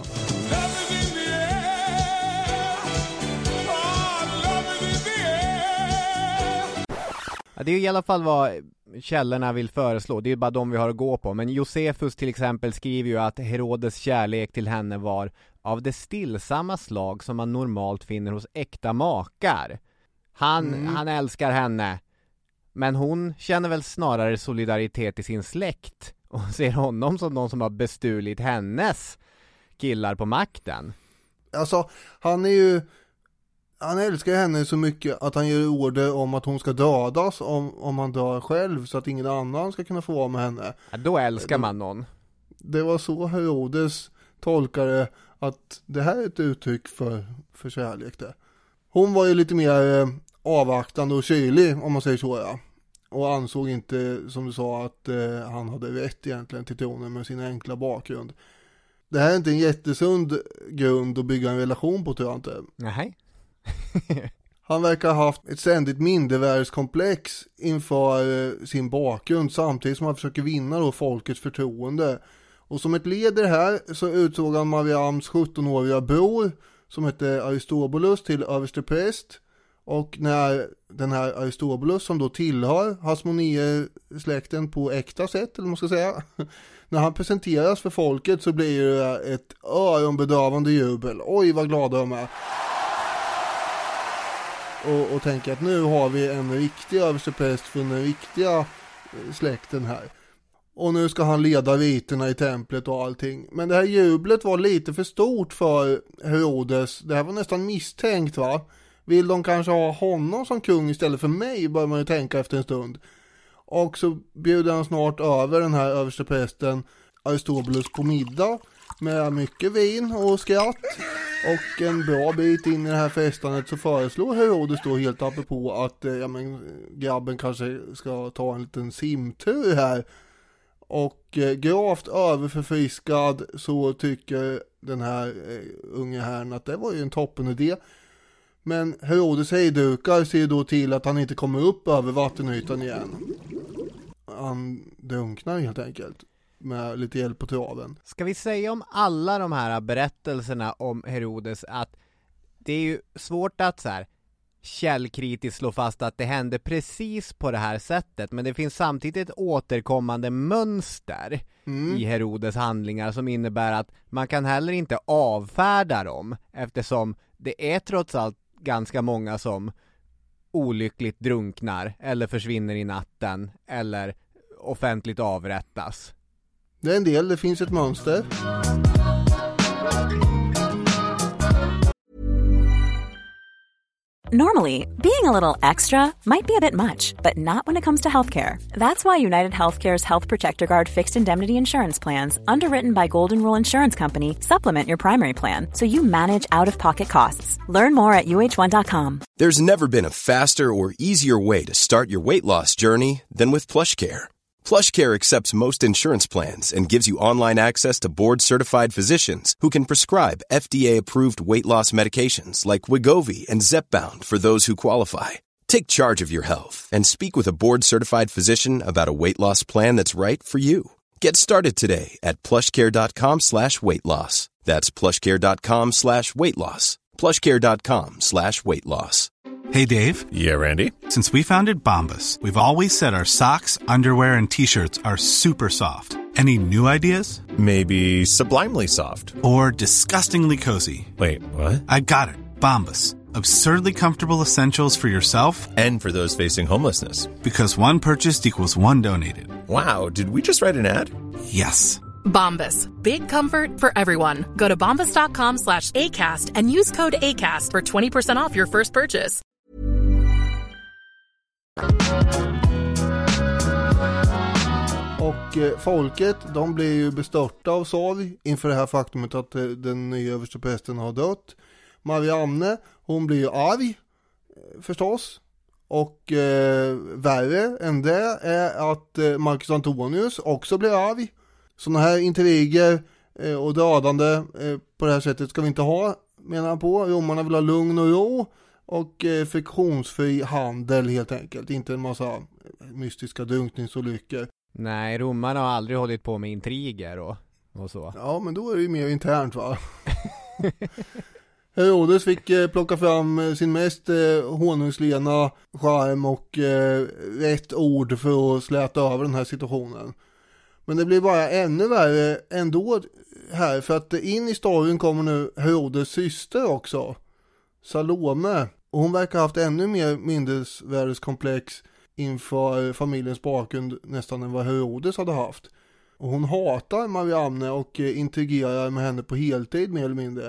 [SPEAKER 2] Ja, det är i alla fall vad källorna vill föreslå. Det är ju bara de vi har att gå på. Men Josefus till exempel skriver ju att Herodes kärlek till henne var av det stillsamma slag som man normalt finner hos äkta makar. Han älskar henne. Men hon känner väl snarare solidaritet i sin släkt och ser honom som någon som har bestulit hennes killar på makten.
[SPEAKER 1] Alltså, han älskar henne så mycket att han ger order om att hon ska dödas om han dör själv, så att ingen annan ska kunna få vara med henne.
[SPEAKER 2] Ja, då älskar man någon.
[SPEAKER 1] Det var så Herodes tolkade att det här är ett uttryck för kärlek det. Hon var ju lite mer avvaktande och kylig, om man säger så, ja. Och ansåg inte, som du sa, att han hade rätt egentligen till tronen med sin enkla bakgrund. Det här är inte en jättesund grund att bygga en relation på, tror jag inte.
[SPEAKER 2] Nej.
[SPEAKER 1] Han verkar ha haft ett ständigt mindervärdeskomplex inför sin bakgrund, samtidigt som han försöker vinna då folkets förtroende. Och som ett led i det här så utsåg han Mariams 17-åriga bror, som hette Aristobulus, till överstepräst. Och när den här Aristobulus, som då tillhör Hasmoneer-släkten på äkta sätt, eller man ska säga, när han presenteras för folket så blir det ett öronbedövande jubel. Oj, vad glada de är. Och tänker att nu har vi en riktig överstepräst för den riktiga släkten här. Och nu ska han leda riterna i templet och allting. Men det här jublet var lite för stort för Herodes. Det här var nästan misstänkt, va? Vill de kanske ha honom som kung istället för mig, börjar man ju tänka efter en stund. Och så bjuder han snart över den här översteprästen Aristobulus på middag med mycket vin och skratt. Och en bra bit in i det här festandet så föreslår Herodes då, helt apropå att grabben kanske ska ta en liten simtur här. Och gravt överförfriskad så tycker den här unge herren att det var ju en toppen idé. Men Herodes hejdukar ser då till att han inte kommer upp över vattenytan igen. Han drunknar helt enkelt med lite hjälp på traven.
[SPEAKER 2] Ska vi säga om alla de här berättelserna om Herodes att det är ju svårt att så här källkritiskt slå fast att det hände precis på det här sättet, men det finns samtidigt ett återkommande mönster i Herodes handlingar som innebär att man kan heller inte avfärda dem, eftersom det är trots allt ganska många som olyckligt drunknar eller försvinner i natten eller offentligt avrättas.
[SPEAKER 1] Det är en del, det finns ett mönster.
[SPEAKER 8] Normally, being a little extra might be a bit much, but not when it comes to healthcare. That's why United Healthcare's Health Protector Guard fixed indemnity insurance plans, underwritten by Golden Rule Insurance Company, supplement your primary plan so you manage out-of-pocket costs. Learn more at uh1.com.
[SPEAKER 11] There's never been a faster or easier way to start your weight loss journey than with PlushCare. PlushCare accepts most insurance plans and gives you online access to board-certified physicians who can prescribe FDA-approved weight loss medications like Wegovy and Zepbound for those who qualify. Take charge of your health and speak with a board-certified physician about a weight loss plan that's right for you. Get started today at plushcare.com/weightloss. That's plushcare.com/weightloss. plushcare.com/weightloss.
[SPEAKER 12] Hey, Dave.
[SPEAKER 13] Yeah, Randy.
[SPEAKER 12] Since we founded Bombas, we've always said our socks, underwear, and T-shirts are super soft. Any new ideas?
[SPEAKER 13] Maybe sublimely soft.
[SPEAKER 12] Or disgustingly cozy.
[SPEAKER 13] Wait, what?
[SPEAKER 12] I got it. Bombas. Absurdly comfortable essentials for yourself
[SPEAKER 13] and for those facing homelessness.
[SPEAKER 12] Because one purchased equals one donated.
[SPEAKER 13] Wow, did we just write an ad?
[SPEAKER 12] Yes.
[SPEAKER 14] Bombas. Big comfort for everyone. Go to bombas.com/ACAST and use code ACAST for 20% off your first purchase.
[SPEAKER 1] Och folket, de blir ju bestörta av sorg inför det här faktumet att den nya översteprästen har dött. Marianne, hon blir ju arg förstås. Och värre än det är att Marcus Antonius också blir arg. Sådana här intriger och dödande på det här sättet ska vi inte ha, menar han på. Romarna vill ha lugn och ro och friktionsfri handel helt enkelt. Inte en massa mystiska drunkningsolyckor.
[SPEAKER 2] Nej, romarna har aldrig hållit på med intriger och så.
[SPEAKER 1] Ja, men då är det ju mer internt, va? Herodes fick plocka fram sin mest honungslena charm och rätt ord för att släta över den här situationen. Men det blir bara ännu värre ändå här, för att in i storyn kommer nu Herodes syster också, Salome. Och hon verkar ha haft ännu mer mindervärdeskomplex inför familjens bakgrund nästan än vad Herodes hade haft. Och hon hatar Marianne och intrigerar med henne på heltid mer eller mindre.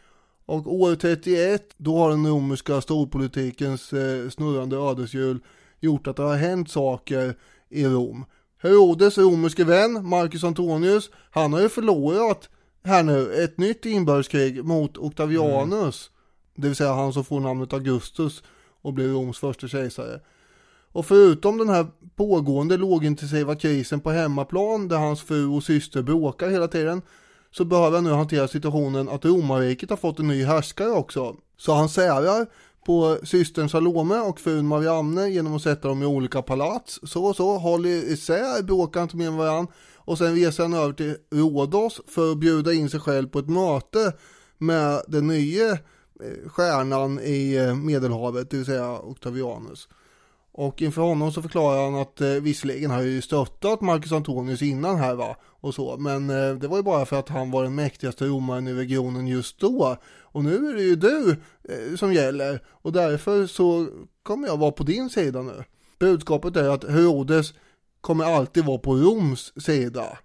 [SPEAKER 1] Och år 31, då har den romerska storpolitikens snurrande ödeshjul gjort att det har hänt saker i Rom. Herodes romerske vän, Marcus Antonius, han har ju förlorat här nu ett nytt inbördeskrig mot Octavianus. Det vill säga han som får namnet Augustus och blir Roms första kejsare. Och förutom den här pågående lågintensiva krisen på hemmaplan där hans fru och syster bråkar hela tiden, så behöver han nu hantera situationen att Romarriket har fått en ny härskare också. Så han särar på systern Salome och frun Marianne genom att sätta dem i olika palats. Så håller isär, bråkar inte med varandra. Och sen reser han över till Rhodos för att bjuda in sig själv på ett möte med den nya stjärnan i Medelhavet, det vill säga Octavianus. Och inför honom så förklarar han att visserligen har ju stöttat Marcus Antonius innan här, va, och så, men det var ju bara för att han var den mäktigaste romaren i regionen just då. Och nu är det ju du som gäller, och därför så kommer jag vara på din sida nu. Budskapet är att Herodes kommer alltid vara på Roms sida,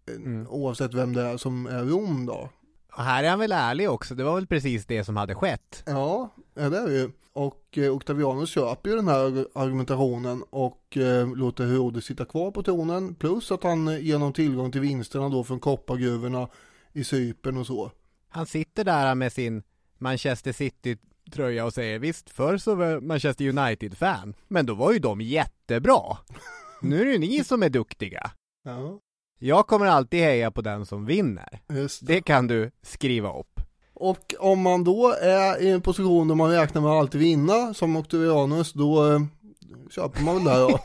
[SPEAKER 1] oavsett vem det är som är Rom då.
[SPEAKER 2] Och här är han väl ärlig också, det var väl precis det som hade skett.
[SPEAKER 1] Ja, det är det ju. Och Octavianus köper ju den här argumentationen och låter Herodes sitta kvar på tronen, plus att han ger någon tillgång till vinsterna då från koppargruvorna i Cypern och så.
[SPEAKER 2] Han sitter där med sin Manchester City-tröja och säger visst, förr så var Manchester United-fan, men då var ju de jättebra. Nu är det ju ni som är duktiga.
[SPEAKER 1] Ja.
[SPEAKER 2] Jag kommer alltid heja på den som vinner.
[SPEAKER 1] Just
[SPEAKER 2] det kan du skriva upp.
[SPEAKER 1] Och om man då är i en position där man räknar med att alltid vinna, som Octavianus, då köper man väl där då.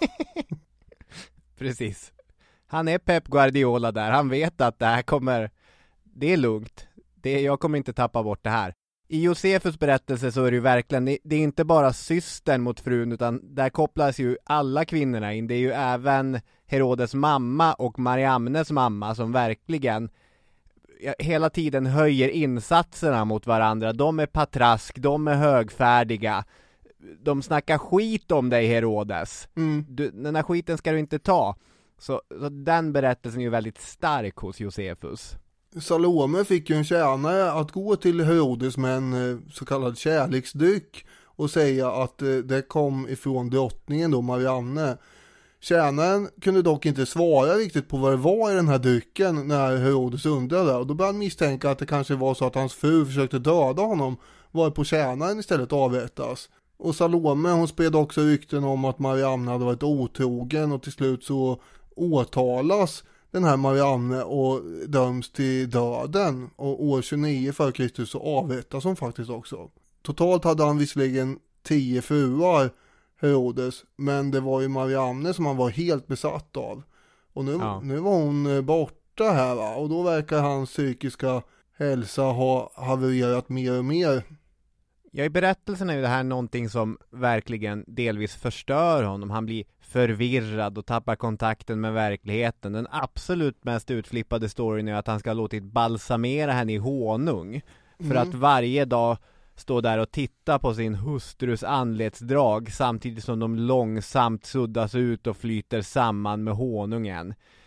[SPEAKER 2] Precis. Han är Pep Guardiola där. Han vet att det här kommer, det är lugnt. Jag kommer inte tappa bort det här. I Josefus berättelse så är det ju verkligen, det är inte bara systern mot frun, utan där kopplas ju alla kvinnorna in. Det är ju även Herodes mamma och Mariamnes mamma som verkligen hela tiden höjer insatserna mot varandra. De är patrask, de är högfärdiga. De snackar skit om dig, Herodes. Den här skiten ska du inte ta. Så den berättelsen är ju väldigt stark hos Josefus.
[SPEAKER 1] Salome fick ju en tjänare att gå till Herodes med en så kallad kärleksdryck och säga att det kom ifrån drottningen då, Marianne. Tjänaren kunde dock inte svara riktigt på vad det var i den här drycken när Herodes undrade, och då började han misstänka att det kanske var så att hans fru försökte döda honom, varpå tjänaren istället avrättas. Och Salome, hon spred också rykten om att Marianne hade varit otrogen, och till slut så åtalas den här Marianne och döms till döden, och år 29 f.Kr. så avrättas hon faktiskt också. Totalt hade han visserligen 10 fruar, Herodes, men det var ju Marianne som han var helt besatt av. Och nu var hon borta här, va? Och då verkar hans psykiska hälsa ha havererat mer och mer.
[SPEAKER 2] Ja, i berättelsen är ju det här någonting som verkligen delvis förstör honom. Han blir förvirrad och tappar kontakten med verkligheten. Den absolut mest utflippade storyn är att han ska ha låtit balsamera henne i honung. För att varje dag stå där och titta på sin hustrus anletsdrag samtidigt som de långsamt suddas ut och flyter samman med honungen.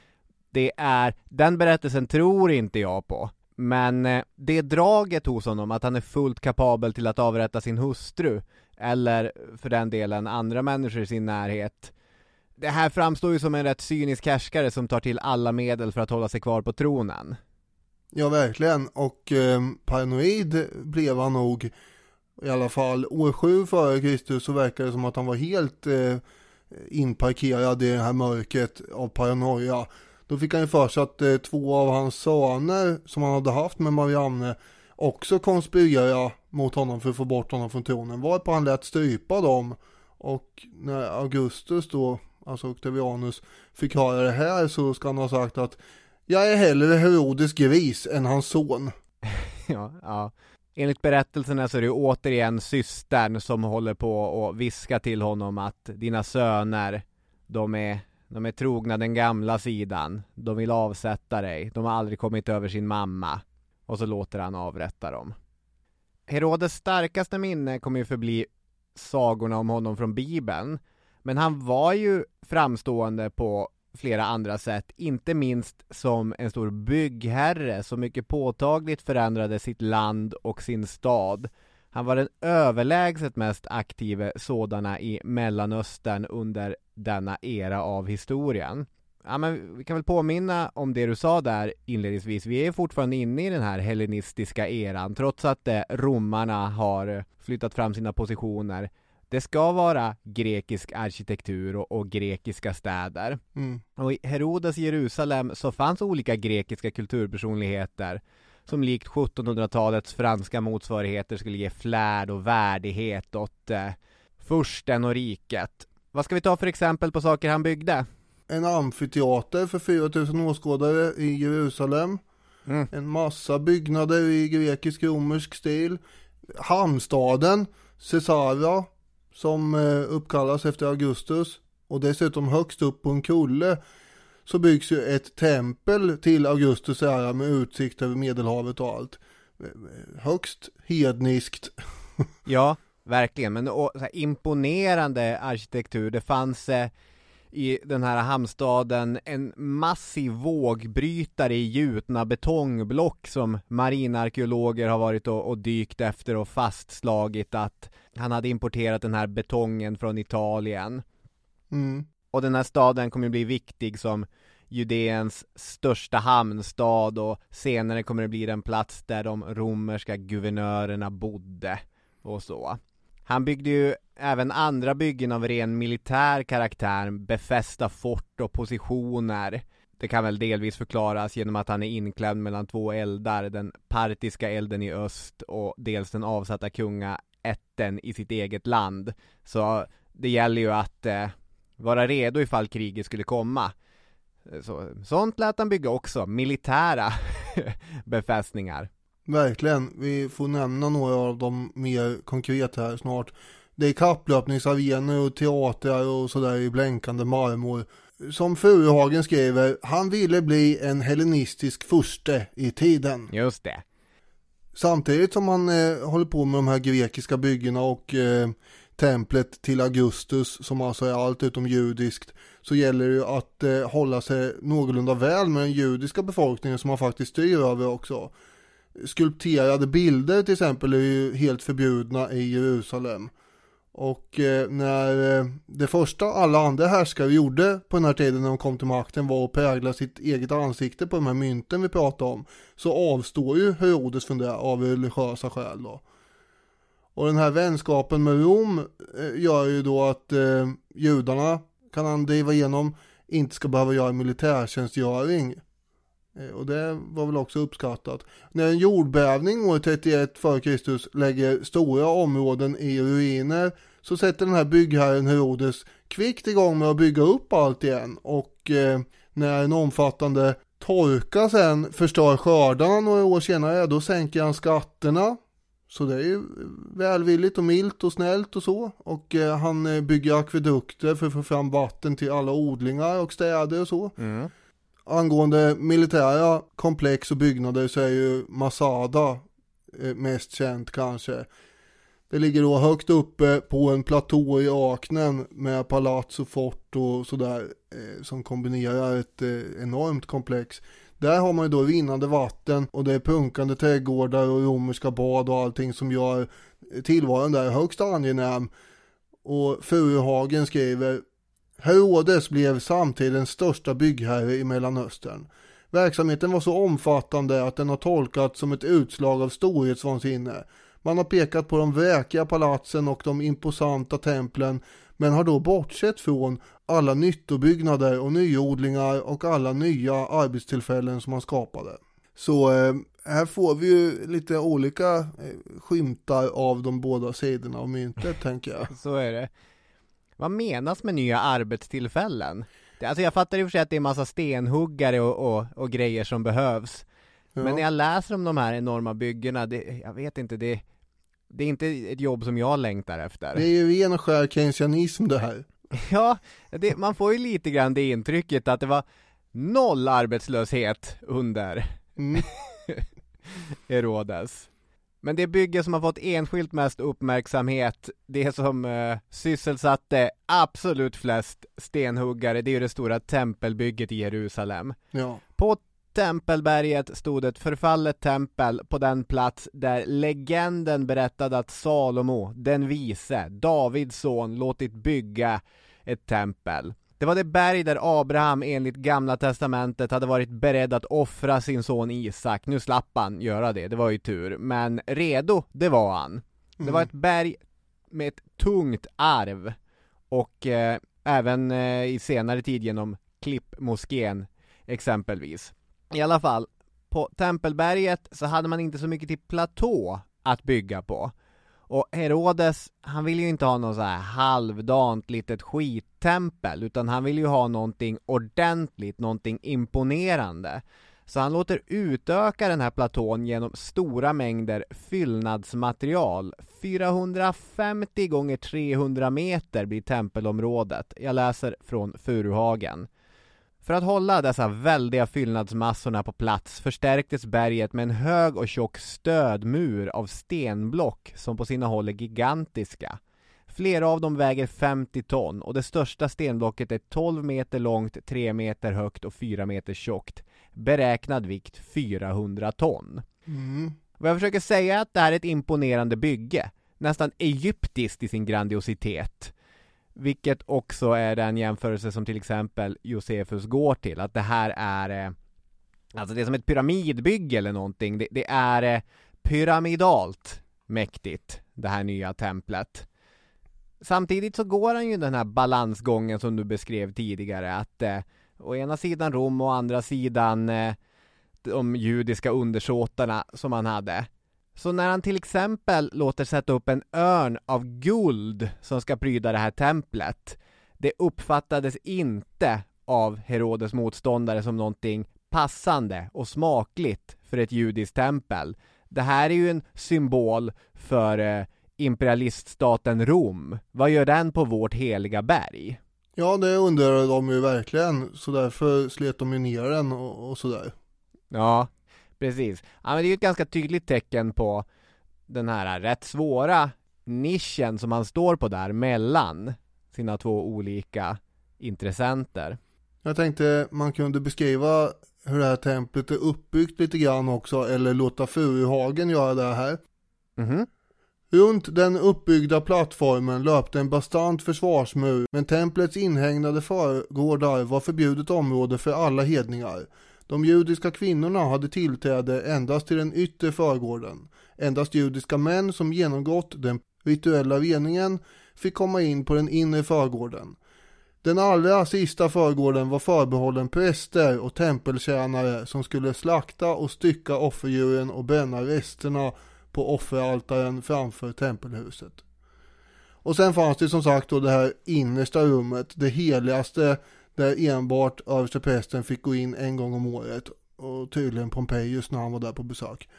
[SPEAKER 2] Den berättelsen tror inte jag på. Men det draget hos honom att han är fullt kapabel till att avrätta sin hustru, eller för den delen andra människor i sin närhet. Det här framstår ju som en rätt cynisk härskare som tar till alla medel för att hålla sig kvar på tronen.
[SPEAKER 1] Ja, verkligen. Och paranoid blev han nog, i alla fall år 7 före Kristus, så verkar det som att han var helt inparkerad i det här mörkret av paranoia. Då fick han ju för sig att 2 av hans söner som han hade haft med Marianne också konspirerade mot honom för att få bort honom från tronen. Varpå han lät strypa dem, och när Augustus då, alltså Octavianus, fick höra det här, så ska han ha sagt att jag är hellre Herodes gris än hans son.
[SPEAKER 2] Ja. Enligt berättelserna så är det återigen systern som håller på att viska till honom att dina söner, de är trogna den gamla sidan. De vill avsätta dig. De har aldrig kommit över sin mamma. Och så låter han avrätta dem. Herodes starkaste minne kommer ju förbli sagorna om honom från Bibeln. Men han var ju framstående på flera andra sätt. Inte minst som en stor byggherre som mycket påtagligt förändrade sitt land och sin stad. Han var den överlägset mest aktive sådana i Mellanöstern under denna era av historien. Ja, men vi kan väl påminna om det du sa där inledningsvis. Vi är fortfarande inne i den här hellenistiska eran, trots att romarna har flyttat fram sina positioner. Det ska vara grekisk arkitektur och grekiska städer. Och i Herodes Jerusalem så fanns olika grekiska kulturpersonligheter som likt 1700-talets franska motsvarigheter skulle ge flärd och värdighet åt fursten och riket. Vad ska vi ta för exempel på saker han byggde?
[SPEAKER 1] En amfiteater för 4000 åskådare i Jerusalem. En massa byggnader i grekisk-romersk stil. Hamnstaden Caesarea, som uppkallas efter Augustus. Och dessutom högst upp på en kulle så byggs ju ett tempel till Augustus ära med utsikt över Medelhavet och allt. Högst hedniskt.
[SPEAKER 2] Ja, verkligen. Men så här, imponerande arkitektur. Det fanns i den här hamnstaden en massiv vågbrytare i gjutna betongblock som marinarkeologer har varit och dykt efter och fastslagit att han hade importerat den här betongen från Italien. Och den här staden kommer att bli viktig som Judeens största hamnstad, och senare kommer det bli den plats där de romerska guvernörerna bodde och så. Han byggde ju även andra byggen av ren militär karaktär, befästa fort och positioner. Det kan väl delvis förklaras genom att han är inklämd mellan 2 eldar, den partiska elden i öst och dels den avsatta kungaätten i sitt eget land. Så det gäller ju att vara redo ifall kriget skulle komma. Sånt lät han bygga också, militära befästningar.
[SPEAKER 1] Verkligen, vi får nämna några av dem mer konkret här snart. Det är kapplöpningsarenor och teatrar och sådär i blänkande marmor. Som Furuhagen skriver, han ville bli en hellenistisk furste i tiden.
[SPEAKER 2] Just det.
[SPEAKER 1] Samtidigt som han håller på med de här grekiska byggena och templet till Augustus, som alltså är allt utom judiskt, så gäller det ju att hålla sig någorlunda väl med den judiska befolkningen som man faktiskt styr över också. Skulpterade bilder till exempel är ju helt förbjudna i Jerusalem. Och när det första alla andra härskare gjorde på den här tiden när de kom till makten var att prägla sitt eget ansikte på de här mynten vi pratade om, så avstår ju Herodes från det av religiösa skäl då. Och den här vänskapen med Rom gör ju då att judarna, kan han driva igenom, inte ska behöva göra militärtjänstgöring. Och det var väl också uppskattat. När en jordbävning år 31 f.Kr. lägger stora områden i ruiner, så sätter den här byggherren Herodes kvickt igång med att bygga upp allt igen. Och när en omfattande torka sen förstör skördarna några år senare, då sänker han skatterna. Så det är ju välvilligt och milt och snällt och så. Och han bygger akvedukter för att få fram vatten till alla odlingar och städer och så. Angående militära komplex och byggnader så är ju Masada mest känt kanske. Det ligger då högt uppe på en platå i öknen med palats och fort och sådär som kombinerar ett enormt komplex. Där har man ju då rinnande vatten och det är punkande trädgårdar och romerska bad och allting som gör tillvaron där högst angenäm. Och Furuhagen skriver: Herodes blev samtidens största byggherre i Mellanöstern. Verksamheten var så omfattande att den har tolkats som ett utslag av storhetsvansinne. Man har pekat på de vräkiga palatsen och de imposanta templen, men har då bortsett från alla nyttobyggnader och nyodlingar och alla nya arbetstillfällen som man skapade. Så här får vi ju lite olika skymtar av de båda sidorna av myntet, tänker jag.
[SPEAKER 2] Så är det. Vad menas med nya arbetstillfällen? Alltså jag fattar i och för sig att det är massa stenhuggare och grejer som behövs. Ja. Men när jag läser om de här enorma byggena, jag vet inte, det är inte ett jobb som jag längtar efter.
[SPEAKER 1] Det är ju ren och skär keynesianism det här.
[SPEAKER 2] Ja, man får ju lite grann det intrycket att det var 0 arbetslöshet under Herodes. Men det bygge som har fått enskilt mest uppmärksamhet, det som sysselsatte absolut flest stenhuggare, det är ju det stora tempelbygget i Jerusalem.
[SPEAKER 1] Ja.
[SPEAKER 2] På Tempelberget stod ett förfallet tempel på den plats där legenden berättade att Salomo, den vise, Davids son, låtit bygga ett tempel. Det var det berg där Abraham enligt Gamla testamentet hade varit beredd att offra sin son Isak. Nu slapp han göra det var ju tur. Men redo, det var han. Det var ett berg med ett tungt arv. Och även i senare tid genom Klippmoskén exempelvis. I alla fall, på Tempelberget så hade man inte så mycket till platå att bygga på. Och Herodes, han vill ju inte ha någon så här halvdant litet skittempel, utan han vill ju ha någonting ordentligt, någonting imponerande. Så han låter utöka den här platån genom stora mängder fyllnadsmaterial. 450 gånger 300 meter blir tempelområdet. Jag läser från Furuhagen. För att hålla dessa väldiga fyllnadsmassorna på plats förstärktes berget med en hög och tjock stödmur av stenblock som på sina håll är gigantiska. Flera av dem väger 50 ton och det största stenblocket är 12 meter långt, 3 meter högt och 4 meter tjockt. Beräknad vikt 400 ton. Vad jag försöker säga är att det här är ett imponerande bygge. Nästan egyptiskt i sin grandiositet. Vilket också är den jämförelse som till exempel Josefus går till. Att det här är alltså det är som ett pyramidbygge eller någonting. Det är pyramidalt mäktigt, det här nya templet. Samtidigt så går han ju den här balansgången som du beskrev tidigare. Att å ena sidan Rom och å andra sidan de judiska undersåtarna som han hade. Så när han till exempel låter sätta upp en örn av guld som ska pryda det här templet, det uppfattades inte av Herodes motståndare som någonting passande och smakligt för ett judiskt tempel. Det här är ju en symbol för imperialiststaten Rom. Vad gör den på vårt heliga berg?
[SPEAKER 1] Ja, det undrar de ju verkligen. Så därför slet de ju ner den och sådär.
[SPEAKER 2] Ja, precis. Ja, men det är ju ett ganska tydligt tecken på den här rätt svåra nischen som han står på där mellan sina två olika intressenter.
[SPEAKER 1] Jag tänkte man kunde beskriva hur det här templet är uppbyggt lite grann också, eller låta Furuhagen göra det här. Runt den uppbyggda plattformen löpte en bastant försvarsmur, men templets inhägnade förgårdar var förbjudet område för alla hedningar. De judiska kvinnorna hade tillträde endast till den yttre förgården. Endast judiska män som genomgått den rituella reningen fick komma in på den inre förgården. Den allra sista förgården var förbehållen präster och tempeltjänare som skulle slakta och stycka offerdjuren och bränna resterna på offeraltaren framför tempelhuset. Och sen fanns det som sagt då det här innersta rummet, det heligaste, där enbart översteprästen fick gå in en gång om året, och tydligen Pompejus när han var där på besök.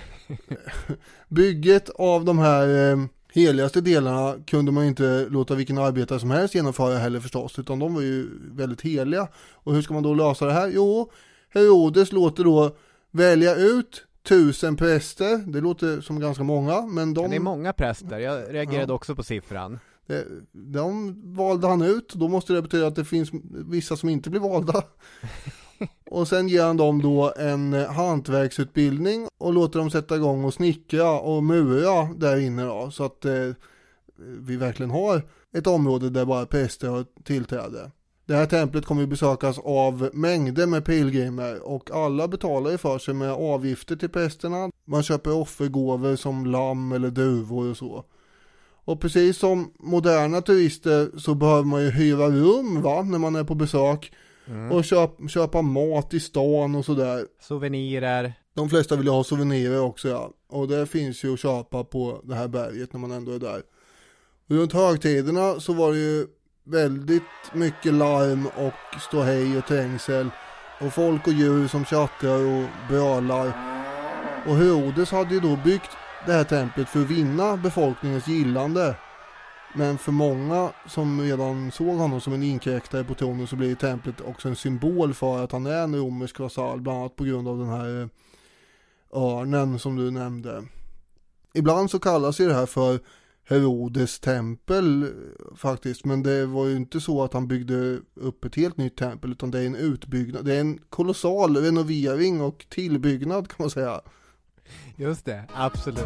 [SPEAKER 1] Bygget av de här heligaste delarna kunde man inte låta vilken arbetare som helst genomföra heller förstås, utan de var ju väldigt heliga. Och hur ska man då lösa det här? Jo, Herodes låter då välja ut 1000 präster, det låter som ganska många, men
[SPEAKER 2] det är många präster, jag reagerade också på siffran.
[SPEAKER 1] De valde han ut, då måste det betyda att det finns vissa som inte blir valda. Och sen ger han dem då en hantverksutbildning och låter dem sätta igång och snickra och mura där inne då, så att vi verkligen har ett område där bara präster har tillträde. Det här templet kommer att besökas av mängder med pilgrimer och alla betalar ju för sig med avgifter till prästerna. Man köper offergåvor som lamm eller duvor och så. Och precis som moderna turister så behöver man ju hyra rum när man är på besök. Och köpa mat i stan och sådär.
[SPEAKER 2] Souvenirer.
[SPEAKER 1] De flesta vill ha souvenirer också, ja. Och det finns ju att köpa på det här berget när man ändå är där. Och runt högtiderna så var det ju väldigt mycket larm och ståhej och trängsel. Och folk och djur som tjattrar och brölar. Och Herodes hade ju då byggt det här templet för att vinna befolkningens gillande. Men för många som redan såg honom som en inkräktare på tronen så blir templet också en symbol för att han är en romersk vasall, bland annat på grund av den här örnen som du nämnde. Ibland så kallas ju det här för Herodes tempel faktiskt, men det var ju inte så att han byggde upp ett helt nytt tempel, utan det är en utbyggnad, det är en kolossal renovering och tillbyggnad kan man säga.
[SPEAKER 2] Just det, absolut.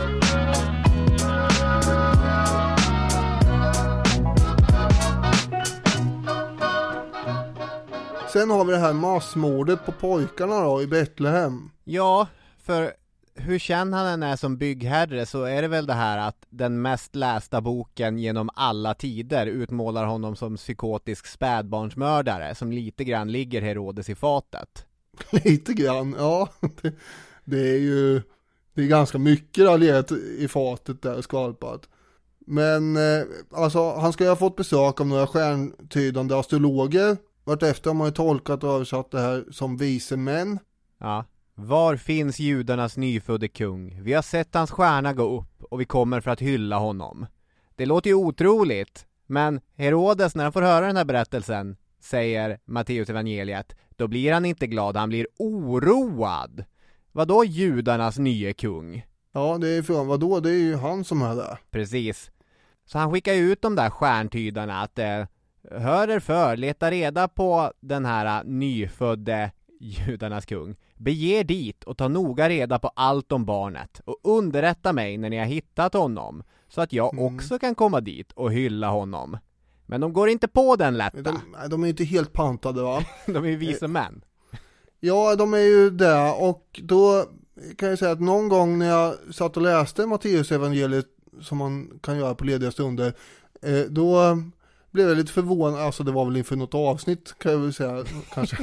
[SPEAKER 1] Sen har vi det här massmordet på pojkarna då i Betlehem.
[SPEAKER 2] Ja, för hur känd han än är som byggherre så är det väl det här att den mest lästa boken genom alla tider utmålar honom som psykotisk spädbarnsmördare som lite grann ligger Herodes i fatet.
[SPEAKER 1] Lite grann, ja. Det är ganska mycket alldeles i fatet där skvalpat. Men alltså han ska ju ha fått besök av några stjärntydande astrologer. Vartefter har man ju tolkat och översatt det här som vise män.
[SPEAKER 2] Ja. Var finns judarnas nyfödde kung? Vi har sett hans stjärna gå upp och vi kommer för att hylla honom. Det låter ju otroligt, men Herodes när han får höra den här berättelsen, säger Matteus evangeliet, då blir han inte glad, han blir oroad. Vadå judarnas nye kung?
[SPEAKER 1] Ja, det är från vadå? Det är ju han som är där.
[SPEAKER 2] Precis. Så han skickar ut de där stjärntydarna att hör er för, leta reda på den här nyfödde judarnas kung. Bege dit och ta noga reda på allt om barnet och underrätta mig när ni har hittat honom så att jag också kan komma dit och hylla honom. Men de går inte på den lätta.
[SPEAKER 1] De är inte helt pantade, va?
[SPEAKER 2] De är ju visa män.
[SPEAKER 1] Ja, de är ju där, och då kan jag säga att någon gång när jag satt och läste Matteus evangeliet som man kan göra på lediga stunder, då blev jag lite förvånad, alltså det var väl inför något avsnitt kan jag väl säga kanske.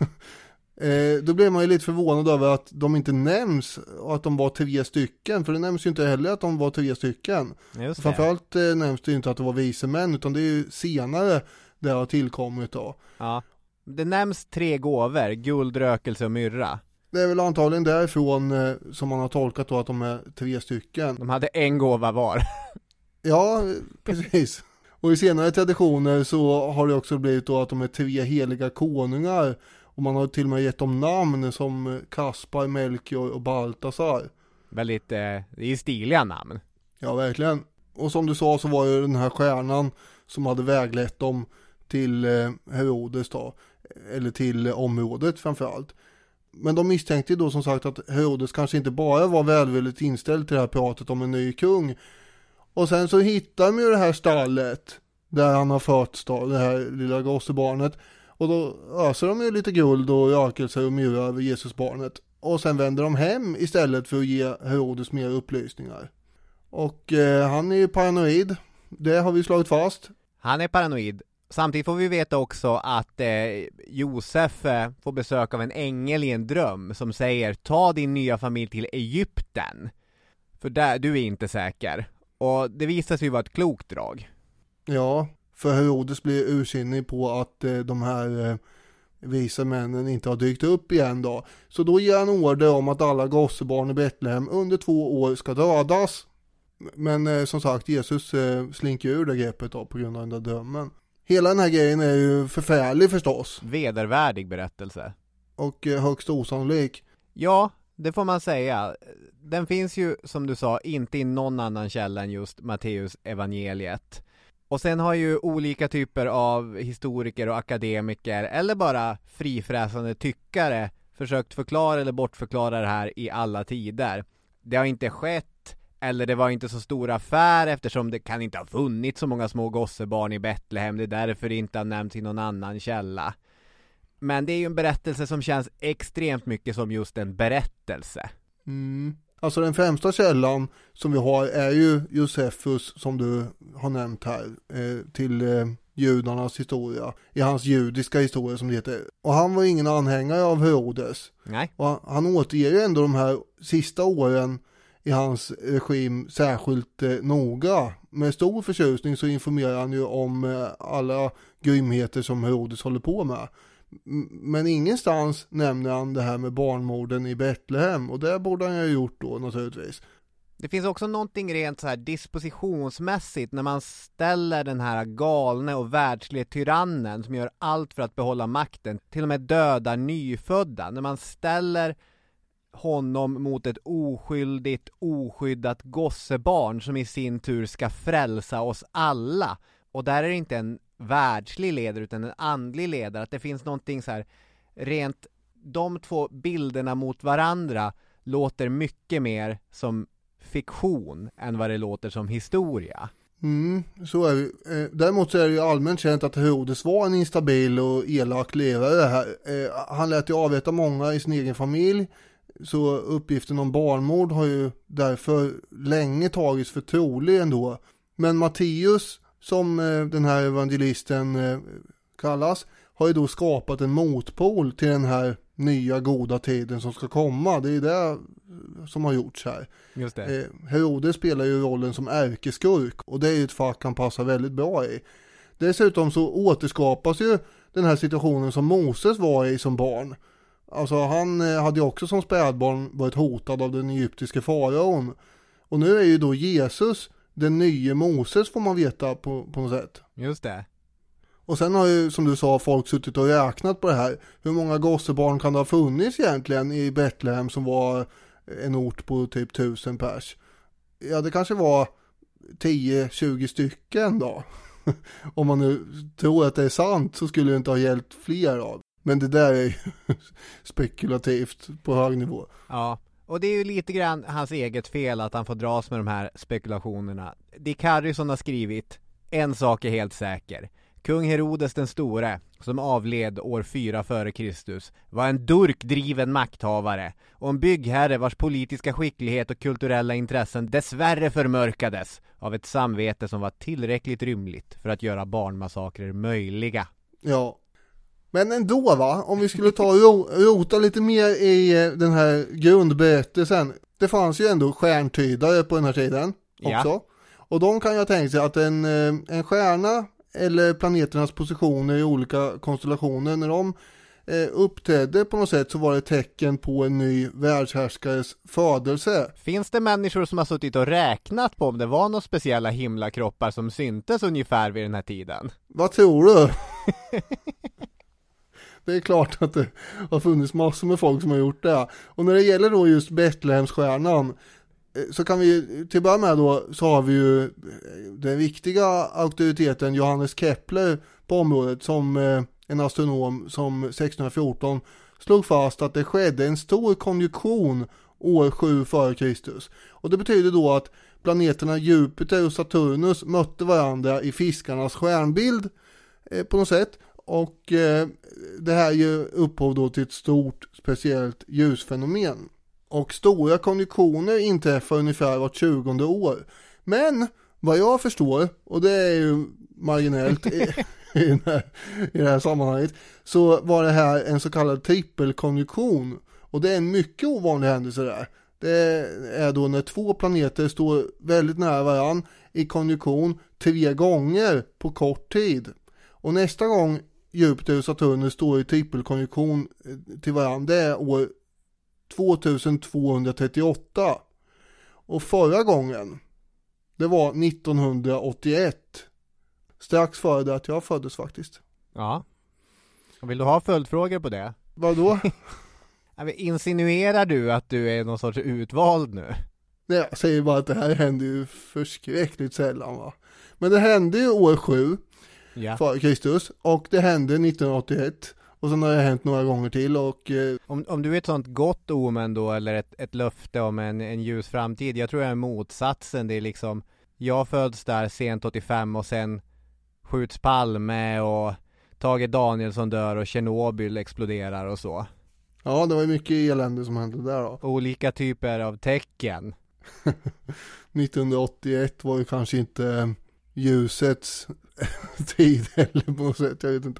[SPEAKER 1] Då blev man ju lite förvånad över att de inte nämns och att de var 3 stycken, för det nämns ju inte heller att de var 3 stycken.
[SPEAKER 2] Just det.
[SPEAKER 1] Framförallt nämns det ju inte att det var vise män, utan det är ju senare det har tillkommit då.
[SPEAKER 2] Ja, det nämns 3 gåvor, guld, rökelse och myrra.
[SPEAKER 1] Det är väl antagligen därifrån som man har tolkat då att de är 3 stycken.
[SPEAKER 2] De hade en gåva var.
[SPEAKER 1] Ja, precis. Och i senare traditioner så har det också blivit då att de är 3 heliga konungar. Och man har till och med gett dem namn som Kaspar, Melchior och Baltasar.
[SPEAKER 2] Väldigt, det är ju stiliga namn.
[SPEAKER 1] Ja, verkligen. Och som du sa så var ju den här stjärnan som hade väglett dem till Herodes då. Eller till området framförallt. Men de misstänkte ju då som sagt att Herodes kanske inte bara var välvilligt inställd till det här pratet om en ny kung. Och sen så hittar de ju det här stallet där han har fötts då, det här lilla gossebarnet. Och då öser de ju lite guld och rökelse och myrra över Jesusbarnet. Och sen vänder de hem istället för att ge Herodes mer upplysningar. Och han är ju paranoid. Det har vi slagit fast.
[SPEAKER 2] Han är paranoid. Samtidigt får vi veta också att Josef får besök av en ängel i en dröm som säger ta din nya familj till Egypten. För där du är inte säker. Och det visar sig ju vara ett klokt drag.
[SPEAKER 1] Ja, för Herodes blir ursinnig på att de här visa männen inte har dykt upp igen då. Så då ger han order om att alla gossebarn i Betlehem under 2 år ska dödas. Men som sagt, Jesus slinker ur det greppet då på grund av den där drömmen. Hela den här grejen är ju förfärlig förstås.
[SPEAKER 2] Vedervärdig berättelse.
[SPEAKER 1] Och högst osannolik.
[SPEAKER 2] Ja, det får man säga. Den finns ju, som du sa, inte i någon annan källa än just Matteus evangeliet. Och sen har ju olika typer av historiker och akademiker eller bara frifräsande tyckare försökt förklara eller bortförklara det här i alla tider. Det har inte skett, eller det var inte så stor affär eftersom det kan inte ha funnits så många små gossebarn i Betlehem. Det är därför det inte har nämnts i någon annan källa. Men det är ju en berättelse som känns extremt mycket som just en berättelse.
[SPEAKER 1] Alltså den främsta källan som vi har är ju Josefus, som du har nämnt här, till judarnas historia, i hans judiska historia som det heter. Och han var ingen anhängare av Herodes.
[SPEAKER 2] Nej.
[SPEAKER 1] Och han återger ju ändå de här sista åren i hans regim särskilt noga. Med stor förtjusning så informerar han ju om alla grymheter som Herodes håller på med. Men ingenstans nämner han det här med barnmorden i Betlehem, och det borde han ju ha gjort då naturligtvis.
[SPEAKER 2] Det finns också någonting rent så här dispositionsmässigt när man ställer den här galne och världsliga tyrannen som gör allt för att behålla makten, till och med dödar nyfödda. När man ställer honom mot ett oskyldigt, oskyddat gossebarn som i sin tur ska frälsa oss alla. Och där är det inte en världslig ledare utan en andlig ledare. Att det finns någonting så här rent, de två bilderna mot varandra låter mycket mer som fiktion än vad det låter som historia.
[SPEAKER 1] Så är det. Däremot så är det ju allmänt känt att Herodes var en instabil och elak ledare här. Han lät ju avrätta många i sin egen familj, så uppgiften om barnmord har ju därför länge tagits för trolig ändå. Men Matteus, som den här evangelisten kallas, har ju då skapat en motpol till den här nya goda tiden som ska komma. Det är det som har gjorts här.
[SPEAKER 2] Just det.
[SPEAKER 1] Herodes spelar ju rollen som ärkeskurk, och det är ju ett fack han passar väldigt bra i. Dessutom så återskapas ju den här situationen som Moses var i som barn. Alltså han hade ju också som spädbarn varit hotad av den egyptiske faraon. Och nu är ju då Jesus den nya Moses, får man veta på något sätt.
[SPEAKER 2] Just det.
[SPEAKER 1] Och sen har ju, som du sa, folk suttit och räknat på det här. Hur många gossebarn kan det ha funnits egentligen i Betlehem, som var en ort på typ 1000 pers? Ja, det kanske var 10-20 stycken då. Om man nu tror att det är sant så skulle det inte ha gällt fler av. Men det där är ju spekulativt på hög nivå.
[SPEAKER 2] Ja, och det är ju lite grann hans eget fel att han får dras med de här spekulationerna. Dick Harrison har skrivit: en sak är helt säker. Kung Herodes den store, som avled år 4 före Kristus, var en durkdriven makthavare och en byggherre vars politiska skicklighet och kulturella intressen dessvärre förmörkades av ett samvete som var tillräckligt rymligt för att göra barnmassakrer möjliga.
[SPEAKER 1] Ja, men ändå va, om vi skulle ta och rota lite mer i den här grundberättelsen. Det fanns ju ändå stjärntydare på den här tiden också. Ja. Och de kan ju ha tänkt sig att en stjärna eller planeternas positioner i olika konstellationer, när de uppträdde på något sätt, så var det tecken på en ny världshärskares födelse.
[SPEAKER 2] Finns det människor som har suttit och räknat på om det var några speciella himlakroppar som syntes ungefär vid den här tiden?
[SPEAKER 1] Vad tror du? Det är klart att det har funnits massor med folk som har gjort det. Och när det gäller då just Betlehemsstjärnan, så kan vi till börja med då, så har vi ju den viktiga auktoriteten Johannes Kepler på området, som en astronom som 1614 slog fast att det skedde en stor konjunktion år 7 före Kristus. Och det betyder då att planeterna Jupiter och Saturnus mötte varandra i fiskarnas stjärnbild på något sätt. Och det här ger upphov då till ett stort speciellt ljusfenomen. Och stora konjunktioner inträffar ungefär vart 20:e år. Men vad jag förstår, och det är ju marginellt i det här sammanhanget, så var det här en så kallad trippelkonjunktion. Och det är en mycket ovanlig händelse där. Det är då när två planeter står väldigt nära varann i konjunktion 3 gånger på kort tid. Och nästa gång Jupiter och Saturnus står i trippelkonjunktion till varann, det är år 2238. Och förra gången, det var 1981. Strax före det att jag föddes faktiskt.
[SPEAKER 2] Ja. Och vill du ha följdfrågor på det?
[SPEAKER 1] Vadå?
[SPEAKER 2] Insinuerar du att du är någon sorts utvald nu?
[SPEAKER 1] Nej, jag säger bara att det här händer ju förskräckligt sällan, va. Men det hände ju år 7 före Kristus, och det hände 1981. Och sen har det hänt några gånger till. Och
[SPEAKER 2] om du är ett sånt gott omen då, eller ett löfte om en ljus framtid, jag tror jag är motsatsen. Det är liksom, jag föds där sent 85 och sen skjuts Palme och Tage Danielsson dör och Tjernobyl exploderar och så.
[SPEAKER 1] Ja, det var ju mycket elände som hände där då.
[SPEAKER 2] Olika typer av tecken.
[SPEAKER 1] 1981 var ju kanske inte ljusets tid eller på något sätt, jag vet inte.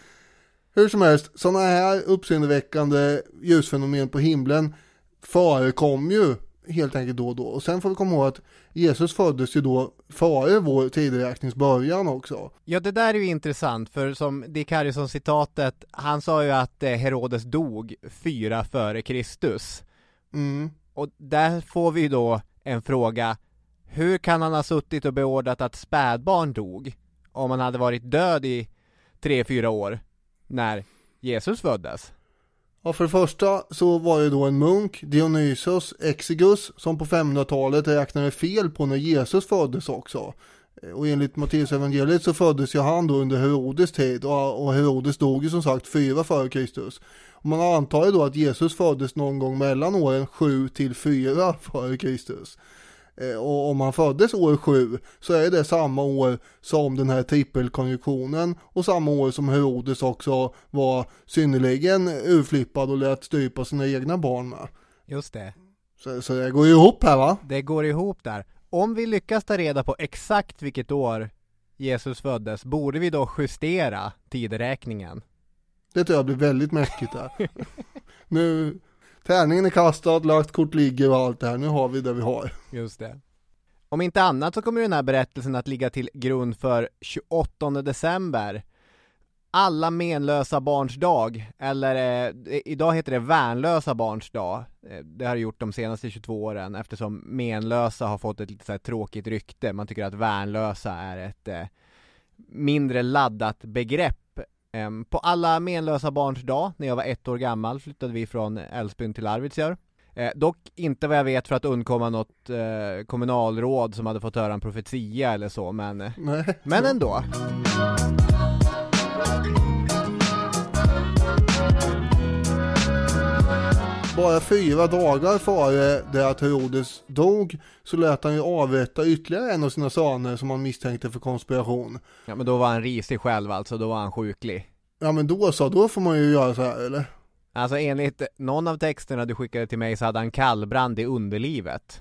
[SPEAKER 1] Hur som helst, sådana här uppseendeväckande ljusfenomen på himlen förekom ju helt enkelt då och då. Och sen får vi komma ihåg att Jesus föddes ju då före vår tideräknings början också.
[SPEAKER 2] Ja, det där är ju intressant, för som Dick Harrison citatet, han sa ju att Herodes dog 4 före Kristus. Och där får vi då en fråga, hur kan han ha suttit och beordrat att spädbarn dog om han hade varit död i 3-4 år när Jesus föddes?
[SPEAKER 1] Ja, för det första så var det då en munk, Dionysios Exiguus, som på 500-talet räknade fel på när Jesus föddes också. Och enligt Matteus evangeliet så föddes ju han då under Herodes tid, och Herodes dog ju som sagt 4 före Kristus. Och man antar ju då att Jesus föddes någon gång mellan åren 7 till 4 före Kristus. Och om han föddes år 7 så är det samma år som den här trippelkonjunktionen och samma år som Herodes också var synnerligen urflippad och lät strypa sina egna barn med.
[SPEAKER 2] Just det.
[SPEAKER 1] Så det går ju ihop här, va?
[SPEAKER 2] Det går ihop där. Om vi lyckas ta reda på exakt vilket år Jesus föddes, borde vi då justera tideräkningen?
[SPEAKER 1] Det tror jag blir väldigt mäckigt där. Nu, tärningen är kastad, lagt kort ligger och allt det här. Nu har vi det vi har.
[SPEAKER 2] Just det. Om inte annat så kommer den här berättelsen att ligga till grund för 28 december. Alla menlösa barns dag. Eller idag heter det värnlösa barns dag. Det har gjort de senaste 22 åren eftersom menlösa har fått ett lite så här tråkigt rykte. Man tycker att värnlösa är ett mindre laddat begrepp. På alla menlösa barns dag, när jag var 1 år gammal, flyttade vi från Älvsbyn till Arvidsjaur. Dock inte vad jag vet för att undkomma något kommunalråd som hade fått höra en profetia eller så, men ändå.
[SPEAKER 1] Bara 4 dagar före det att Herodes dog så lät han ju avrätta ytterligare en av sina söner som han misstänkte för konspiration.
[SPEAKER 2] Ja, men då var han risig själv alltså, då var han sjuklig.
[SPEAKER 1] Ja, men då får man ju göra så här, eller?
[SPEAKER 2] Alltså enligt någon av texterna du skickade till mig så hade han kallbrand i underlivet.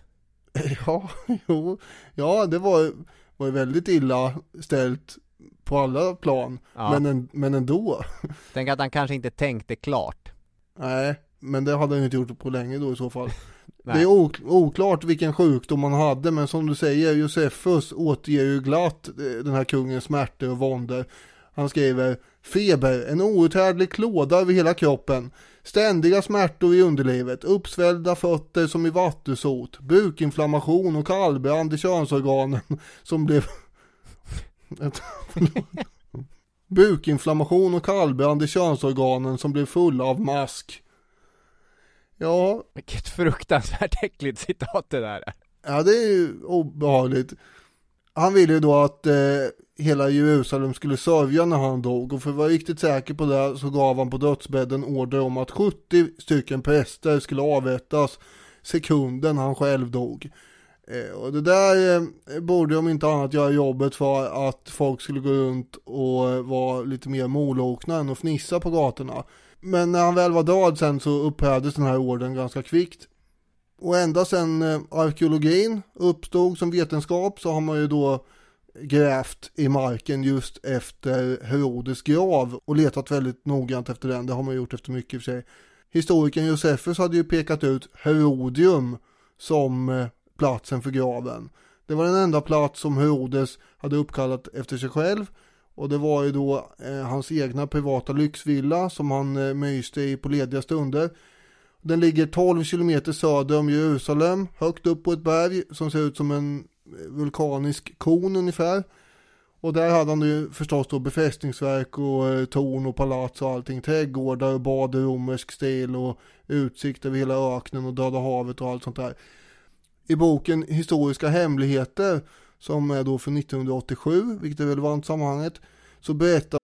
[SPEAKER 1] Ja, det var ju väldigt illa ställt på alla plan, ja. men ändå.
[SPEAKER 2] Tänk att han kanske inte tänkte klart.
[SPEAKER 1] Nej, men det hade han inte gjort på länge då i så fall. Det är oklart vilken sjukdom han hade, men som du säger, Josefus återger ju glatt den här kungens smärtor och våndor. Han skriver: feber, en outhärdlig klåda över hela kroppen, ständiga smärtor i underlivet, uppsvällda fötter som i vattusot, bukinflammation och kallbrand i könsorganen som blev bukinflammation och kallbrand i könsorganen som blev fulla av mask. Ja.
[SPEAKER 2] Vilket fruktansvärt äckligt citat det där.
[SPEAKER 1] Ja, det är ju obehagligt. Han ville ju då att hela Jerusalem skulle sörja när han dog, och för att vara riktigt säker på det så gav han på dödsbädden order om att 70 stycken präster skulle avrättas sekunden han själv dog. Och det där borde om inte annat göra jobbet för att folk skulle gå runt och vara lite mer molokna än att fnissa på gatorna. Men när han väl var död sen så upphävdes den här orden ganska kvickt. Och ända sedan arkeologin uppstod som vetenskap så har man ju då grävt i marken just efter Herodes grav och letat väldigt noggrant efter den. Det har man gjort efter mycket i och för sig. Historikern Josefus hade ju pekat ut Herodium som platsen för graven. Det var den enda plats som Herodes hade uppkallat efter sig själv. Och det var ju då hans egna privata lyxvilla som han myste i på lediga stunder. Den ligger 12 kilometer söder om Jerusalem, högt upp på ett berg som ser ut som en vulkanisk kon ungefär. Och där hade han ju förstås då befästningsverk och torn och palats och allting. Trädgårdar och bad i romersk stil och utsikt över hela öknen och Döda havet och allt sånt där. I boken Historiska hemligheter, som är då för 1987, vilket är relevant i sammanhanget, så berättar...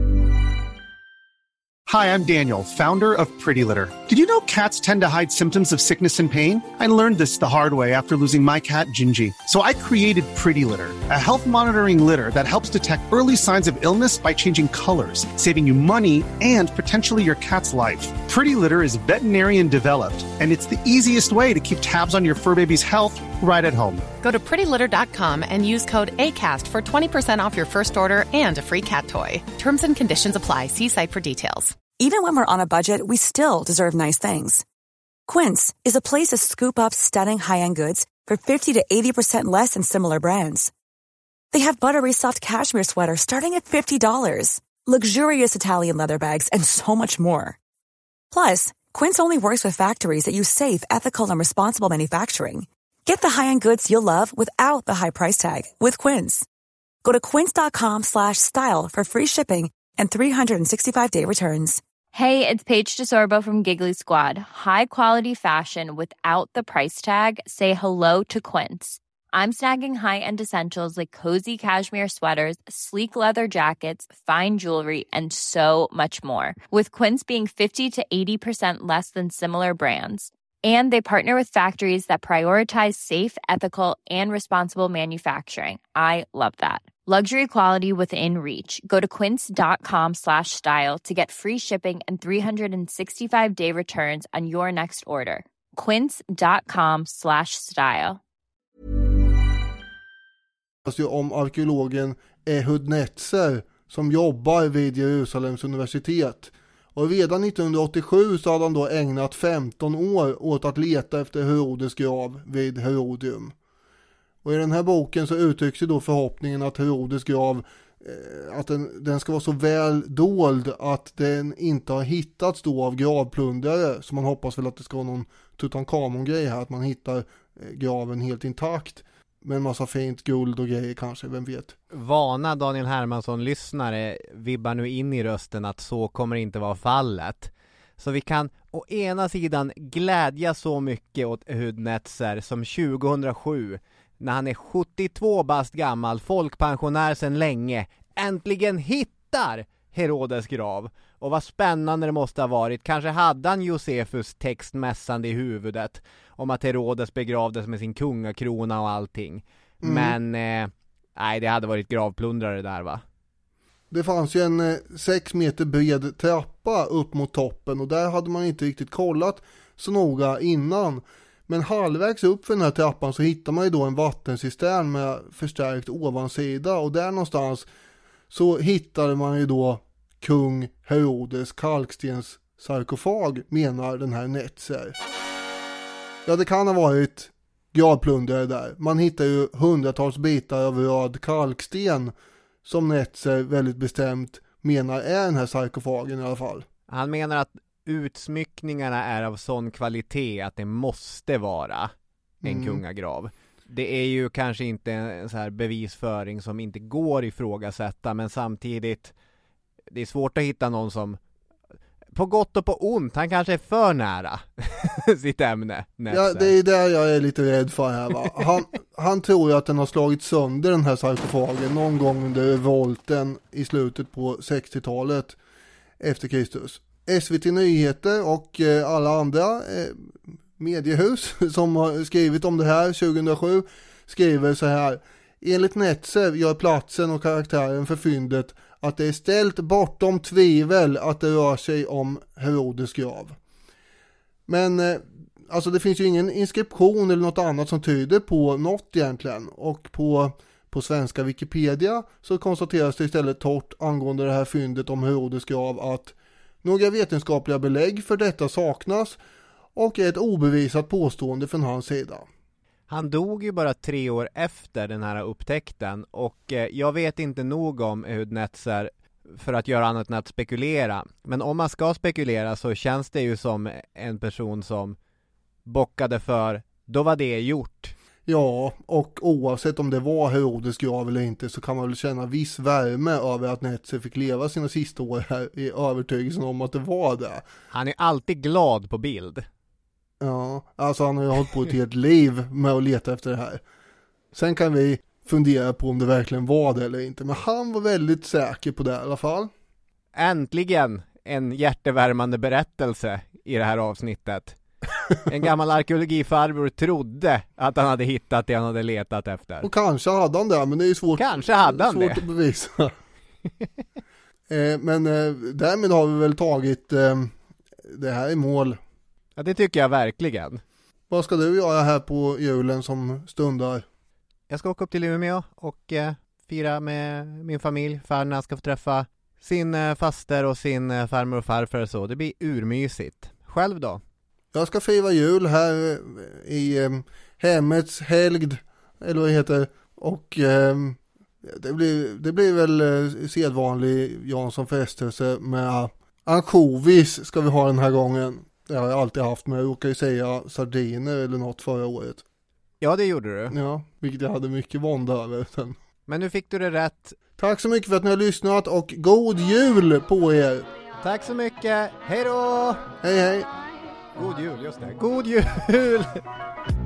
[SPEAKER 15] Hi, I'm Daniel, founder of Pretty Litter. Did you know cats tend to hide symptoms of sickness and pain? I learned this the hard way after losing my cat, Gingy. So I created Pretty Litter, a health monitoring litter that helps detect early signs of illness by changing colors, saving you money and potentially your cat's life. Pretty Litter is veterinarian developed, and it's the easiest way to keep tabs on your fur baby's health right at home.
[SPEAKER 14] Go to prettylitter.com and use code ACAST for 20% off your first order and a free cat toy. Terms and conditions apply. See site for details.
[SPEAKER 8] Even when we're on a budget, we still deserve nice things. Quince is a place to scoop up stunning high-end goods for 50 to 80% less than similar brands. They have buttery soft cashmere sweaters starting at $50, luxurious Italian leather bags, and so much more. Plus, Quince only works with factories that use safe, ethical, and responsible manufacturing. Get the high-end goods you'll love without the high price tag with Quince. Go to quince.com/style for free shipping and 365-day returns.
[SPEAKER 16] Hey, it's Paige DeSorbo from Giggly Squad. High quality fashion without the price tag. Say hello to Quince. I'm snagging high-end essentials like cozy cashmere sweaters, sleek leather jackets, fine jewelry, and so much more. With Quince being 50 to 80% less than similar brands. And they partner with factories that prioritize safe, ethical, and responsible manufacturing. I love that. Luxury quality within reach. Go to quince.com/style to get free shipping and 365-day returns on your next order. Quince.com/style.
[SPEAKER 1] Alltså om arkeologen Ehud Netzer som jobbar vid Jerusalems universitet. Och redan 1987 så hade han då ägnat 15 år åt att leta efter Herodes grav vid Herodium. Och i den här boken så uttrycks ju då förhoppningen att Herodes grav, att den ska vara så väl dold att den inte har hittats då av gravplundrare. Så man hoppas väl att det ska vara någon Tutankhamon-grej här, att man hittar graven helt intakt. Med en massa fint guld och grejer kanske, vem vet.
[SPEAKER 2] Vana Daniel Hermansson-lyssnare vibbar nu in i rösten att så kommer inte vara fallet. Så vi kan å ena sidan glädja så mycket åt Ehud Netzer som 2007, när han är 72 bast gammal, folkpensionär sedan länge, äntligen hittar Herodes grav. Och vad spännande det måste ha varit. Kanske hade han Josefus text mässande i huvudet om att Herodes begravdes med sin kungakrona och allting. Men nej, det hade varit gravplundrare där, va?
[SPEAKER 1] Det fanns ju en 6 meter bred trappa upp mot toppen och där hade man inte riktigt kollat så noga innan. Men halvvägs upp för den här trappan så hittar man ju då en vattencistern med förstärkt ovansida och där någonstans så hittade man ju då kung Herodes kalkstens sarkofag, menar den här Netzer. Ja, det kan ha varit gravplundrare där. Man hittar ju hundratals bitar av röd kalksten som Netzer väldigt bestämt menar är den här sarkofagen i alla fall.
[SPEAKER 2] Han menar att utsmyckningarna är av sån kvalitet att det måste vara en kungagrav. Det är ju kanske inte en så här bevisföring som inte går ifrågasätta, men samtidigt det är svårt att hitta någon som på gott och på ont, han kanske är för nära sitt ämne.
[SPEAKER 1] Ja, det är där jag är lite rädd för här, va? Han tror ju att den har slagit sönder den här sarkofagen någon gång under revolten i slutet på 60-talet efter Kristus. SVT Nyheter och alla andra mediehus som har skrivit om det här 2007 skriver så här: enligt Netzer gör platsen och karaktären för fyndet att det är ställt bortom tvivel att det rör sig om Herodes grav. Men alltså det finns ju ingen inskription eller något annat som tyder på något egentligen. Och på svenska Wikipedia så konstateras det istället torrt angående det här fyndet om Herodes grav att några vetenskapliga belägg för detta saknas och är ett obevisat påstående från hans sida.
[SPEAKER 2] Han dog ju bara 3 år efter den här upptäckten och jag vet inte nog om Ehud Netzer för att göra annat än att spekulera. Men om man ska spekulera så känns det ju som en person som bockade för, då var det gjort.
[SPEAKER 1] Ja, och oavsett om det var Herodes grav eller inte så kan man väl känna viss värme över att Netzer fick leva sina sista år här i övertygelsen om att det var det.
[SPEAKER 2] Han är alltid glad på bild.
[SPEAKER 1] Ja, alltså han har ju hållit på ett helt liv med att leta efter det här. Sen kan vi fundera på om det verkligen var det eller inte, men han var väldigt säker på det i alla fall.
[SPEAKER 2] Äntligen en hjärtevärmande berättelse i det här avsnittet. En gammal arkeologifarbror trodde att han hade hittat det han hade letat efter.
[SPEAKER 1] Och kanske hade han det, men det är ju svårt
[SPEAKER 2] att
[SPEAKER 1] bevisa. Men därmed har vi väl tagit det här i mål.
[SPEAKER 2] Ja, det tycker jag verkligen.
[SPEAKER 1] Vad ska du göra här på julen som stundar?
[SPEAKER 2] Jag ska åka upp till Umeå och fira med min familj. Farna ska få träffa sin faster och sin farmor och farfar och så. Det blir urmysigt. Själv då?
[SPEAKER 1] Jag ska fira jul här i hemmets helgd, eller vad det heter. Och det blir väl sedvanlig Jansson frestelse med ansjovis ska vi ha den här gången. Det har jag alltid haft, men jag råkar ju säga sardiner eller något förra året.
[SPEAKER 2] Ja, det gjorde du.
[SPEAKER 1] Ja, vilket jag hade mycket vånda över.
[SPEAKER 2] Men nu fick du det rätt.
[SPEAKER 1] Tack så mycket för att ni har lyssnat och god jul på er.
[SPEAKER 2] Tack så mycket. Hej då!
[SPEAKER 1] Hej hej.
[SPEAKER 2] God jul, just det. God jul!